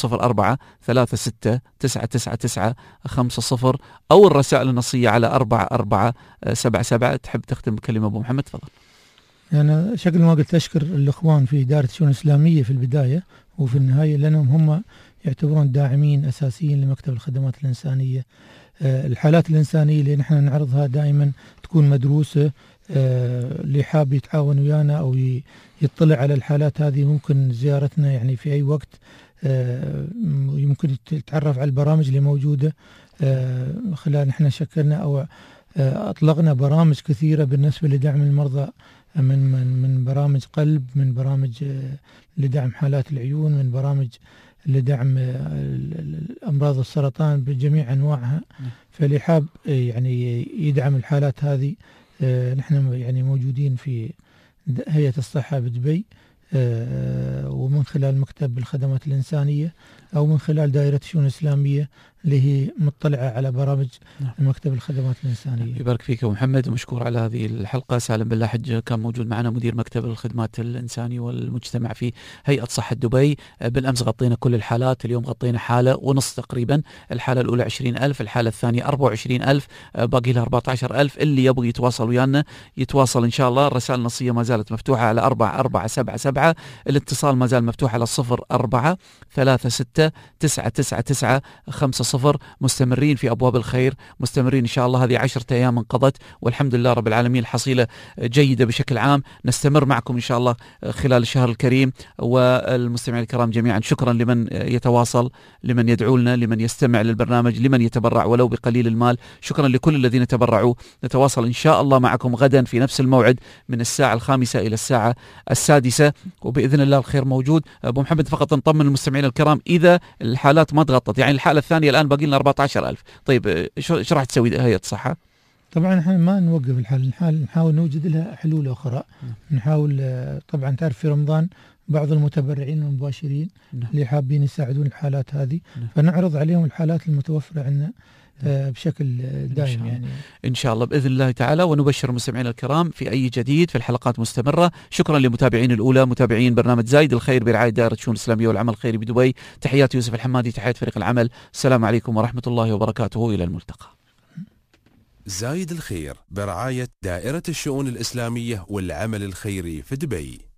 0436999950 أو الرسائل النصية على 4477. تحب تختم بكلمة أبو محمد؟ تفضل. أنا شكل ما قلت أشكر الإخوان في إدارة الشؤون الإسلامية في البداية وفي النهاية، لأنهم هم يعتبرون داعمين أساسيين لمكتب الخدمات الإنسانية. الحالات الإنسانية اللي نحن نعرضها دائما تكون مدروسة. اللي حاب يتعاون ويانا أو يطلع على الحالات هذه ممكن زيارتنا يعني في أي وقت. يمكن يتعرف على البرامج اللي موجودة. خلال نحن شكلنا أو أطلقنا برامج كثيرة بالنسبة لدعم المرضى، من برامج قلب، من برامج لدعم حالات العيون، من برامج لدعم أمراض السرطان بجميع أنواعها. فاللي حاب يعني يدعم الحالات هذه نحن يعني موجودين في هيئة الصحة بدبي، ومن خلال مكتب الخدمات الإنسانية أو من خلال دائرة الشؤون الإسلامية اللي هي مطلعة على برامج مكتب الخدمات الإنسانية. يبارك فيك أبو محمد ومشكور على هذه الحلقة. سالم بالله حج كان موجود معنا، مدير مكتب الخدمات الإنسانية والمجتمع في هيئة صحة دبي. بالأمس غطينا كل الحالات، اليوم غطينا حالة ونص تقريبا. الحالة الأولى 20,000، الحالة الثانية 24,000، باقي لها 14,000. اللي يبغى يتواصل ويانا يتواصل إن شاء الله. الرسائل النصية ما زالت مفتوحة على 4477. الاتصال ما زال مفتوح على 0436999950. مستمرين في أبواب الخير، مستمرين إن شاء الله. هذه 10 أيام انقضت والحمد لله رب العالمين، الحصيلة جيدة بشكل عام. نستمر معكم إن شاء الله خلال الشهر الكريم. والمستمعين الكرام جميعا شكرا لمن يتواصل، لمن يدعو لنا، لمن يستمع للبرنامج، لمن يتبرع ولو بقليل المال. شكرا لكل الذين تبرعوا. نتواصل إن شاء الله معكم غدا في نفس الموعد من الساعة 5 إلى الساعة 6، وبإذن الله الخير موجود. أبو محمد فقط نطمن المستمعين الكرام إذا الحالات ما تغطت، يعني الحالة الثانية الآن باقي لنا 14,000. طيب ايش راح تسوي هيئة الصحة؟ طبعا احنا ما نوقف الحال، نحاول نوجد لها حلول أخرى. نحاول طبعا تعرف في رمضان بعض المتبرعين المباشرين اللي حابين يساعدون الحالات هذه، فنعرض عليهم الحالات المتوفرة عندنا بشكل دائم يعني إن شاء الله بإذن الله تعالى. ونبشر المستمعين الكرام في أي جديد في الحلقات مستمرة. شكرا لمتابعين الأولى، متابعين برنامج زايد الخير برعاية دائرة الشؤون الإسلامية والعمل الخيري بدبي. تحيات يوسف الحمادي، تحيات فريق العمل. السلام عليكم ورحمة الله وبركاته، إلى الملتقى. زايد الخير برعاية دائرة الشؤون الإسلامية والعمل الخيري في دبي.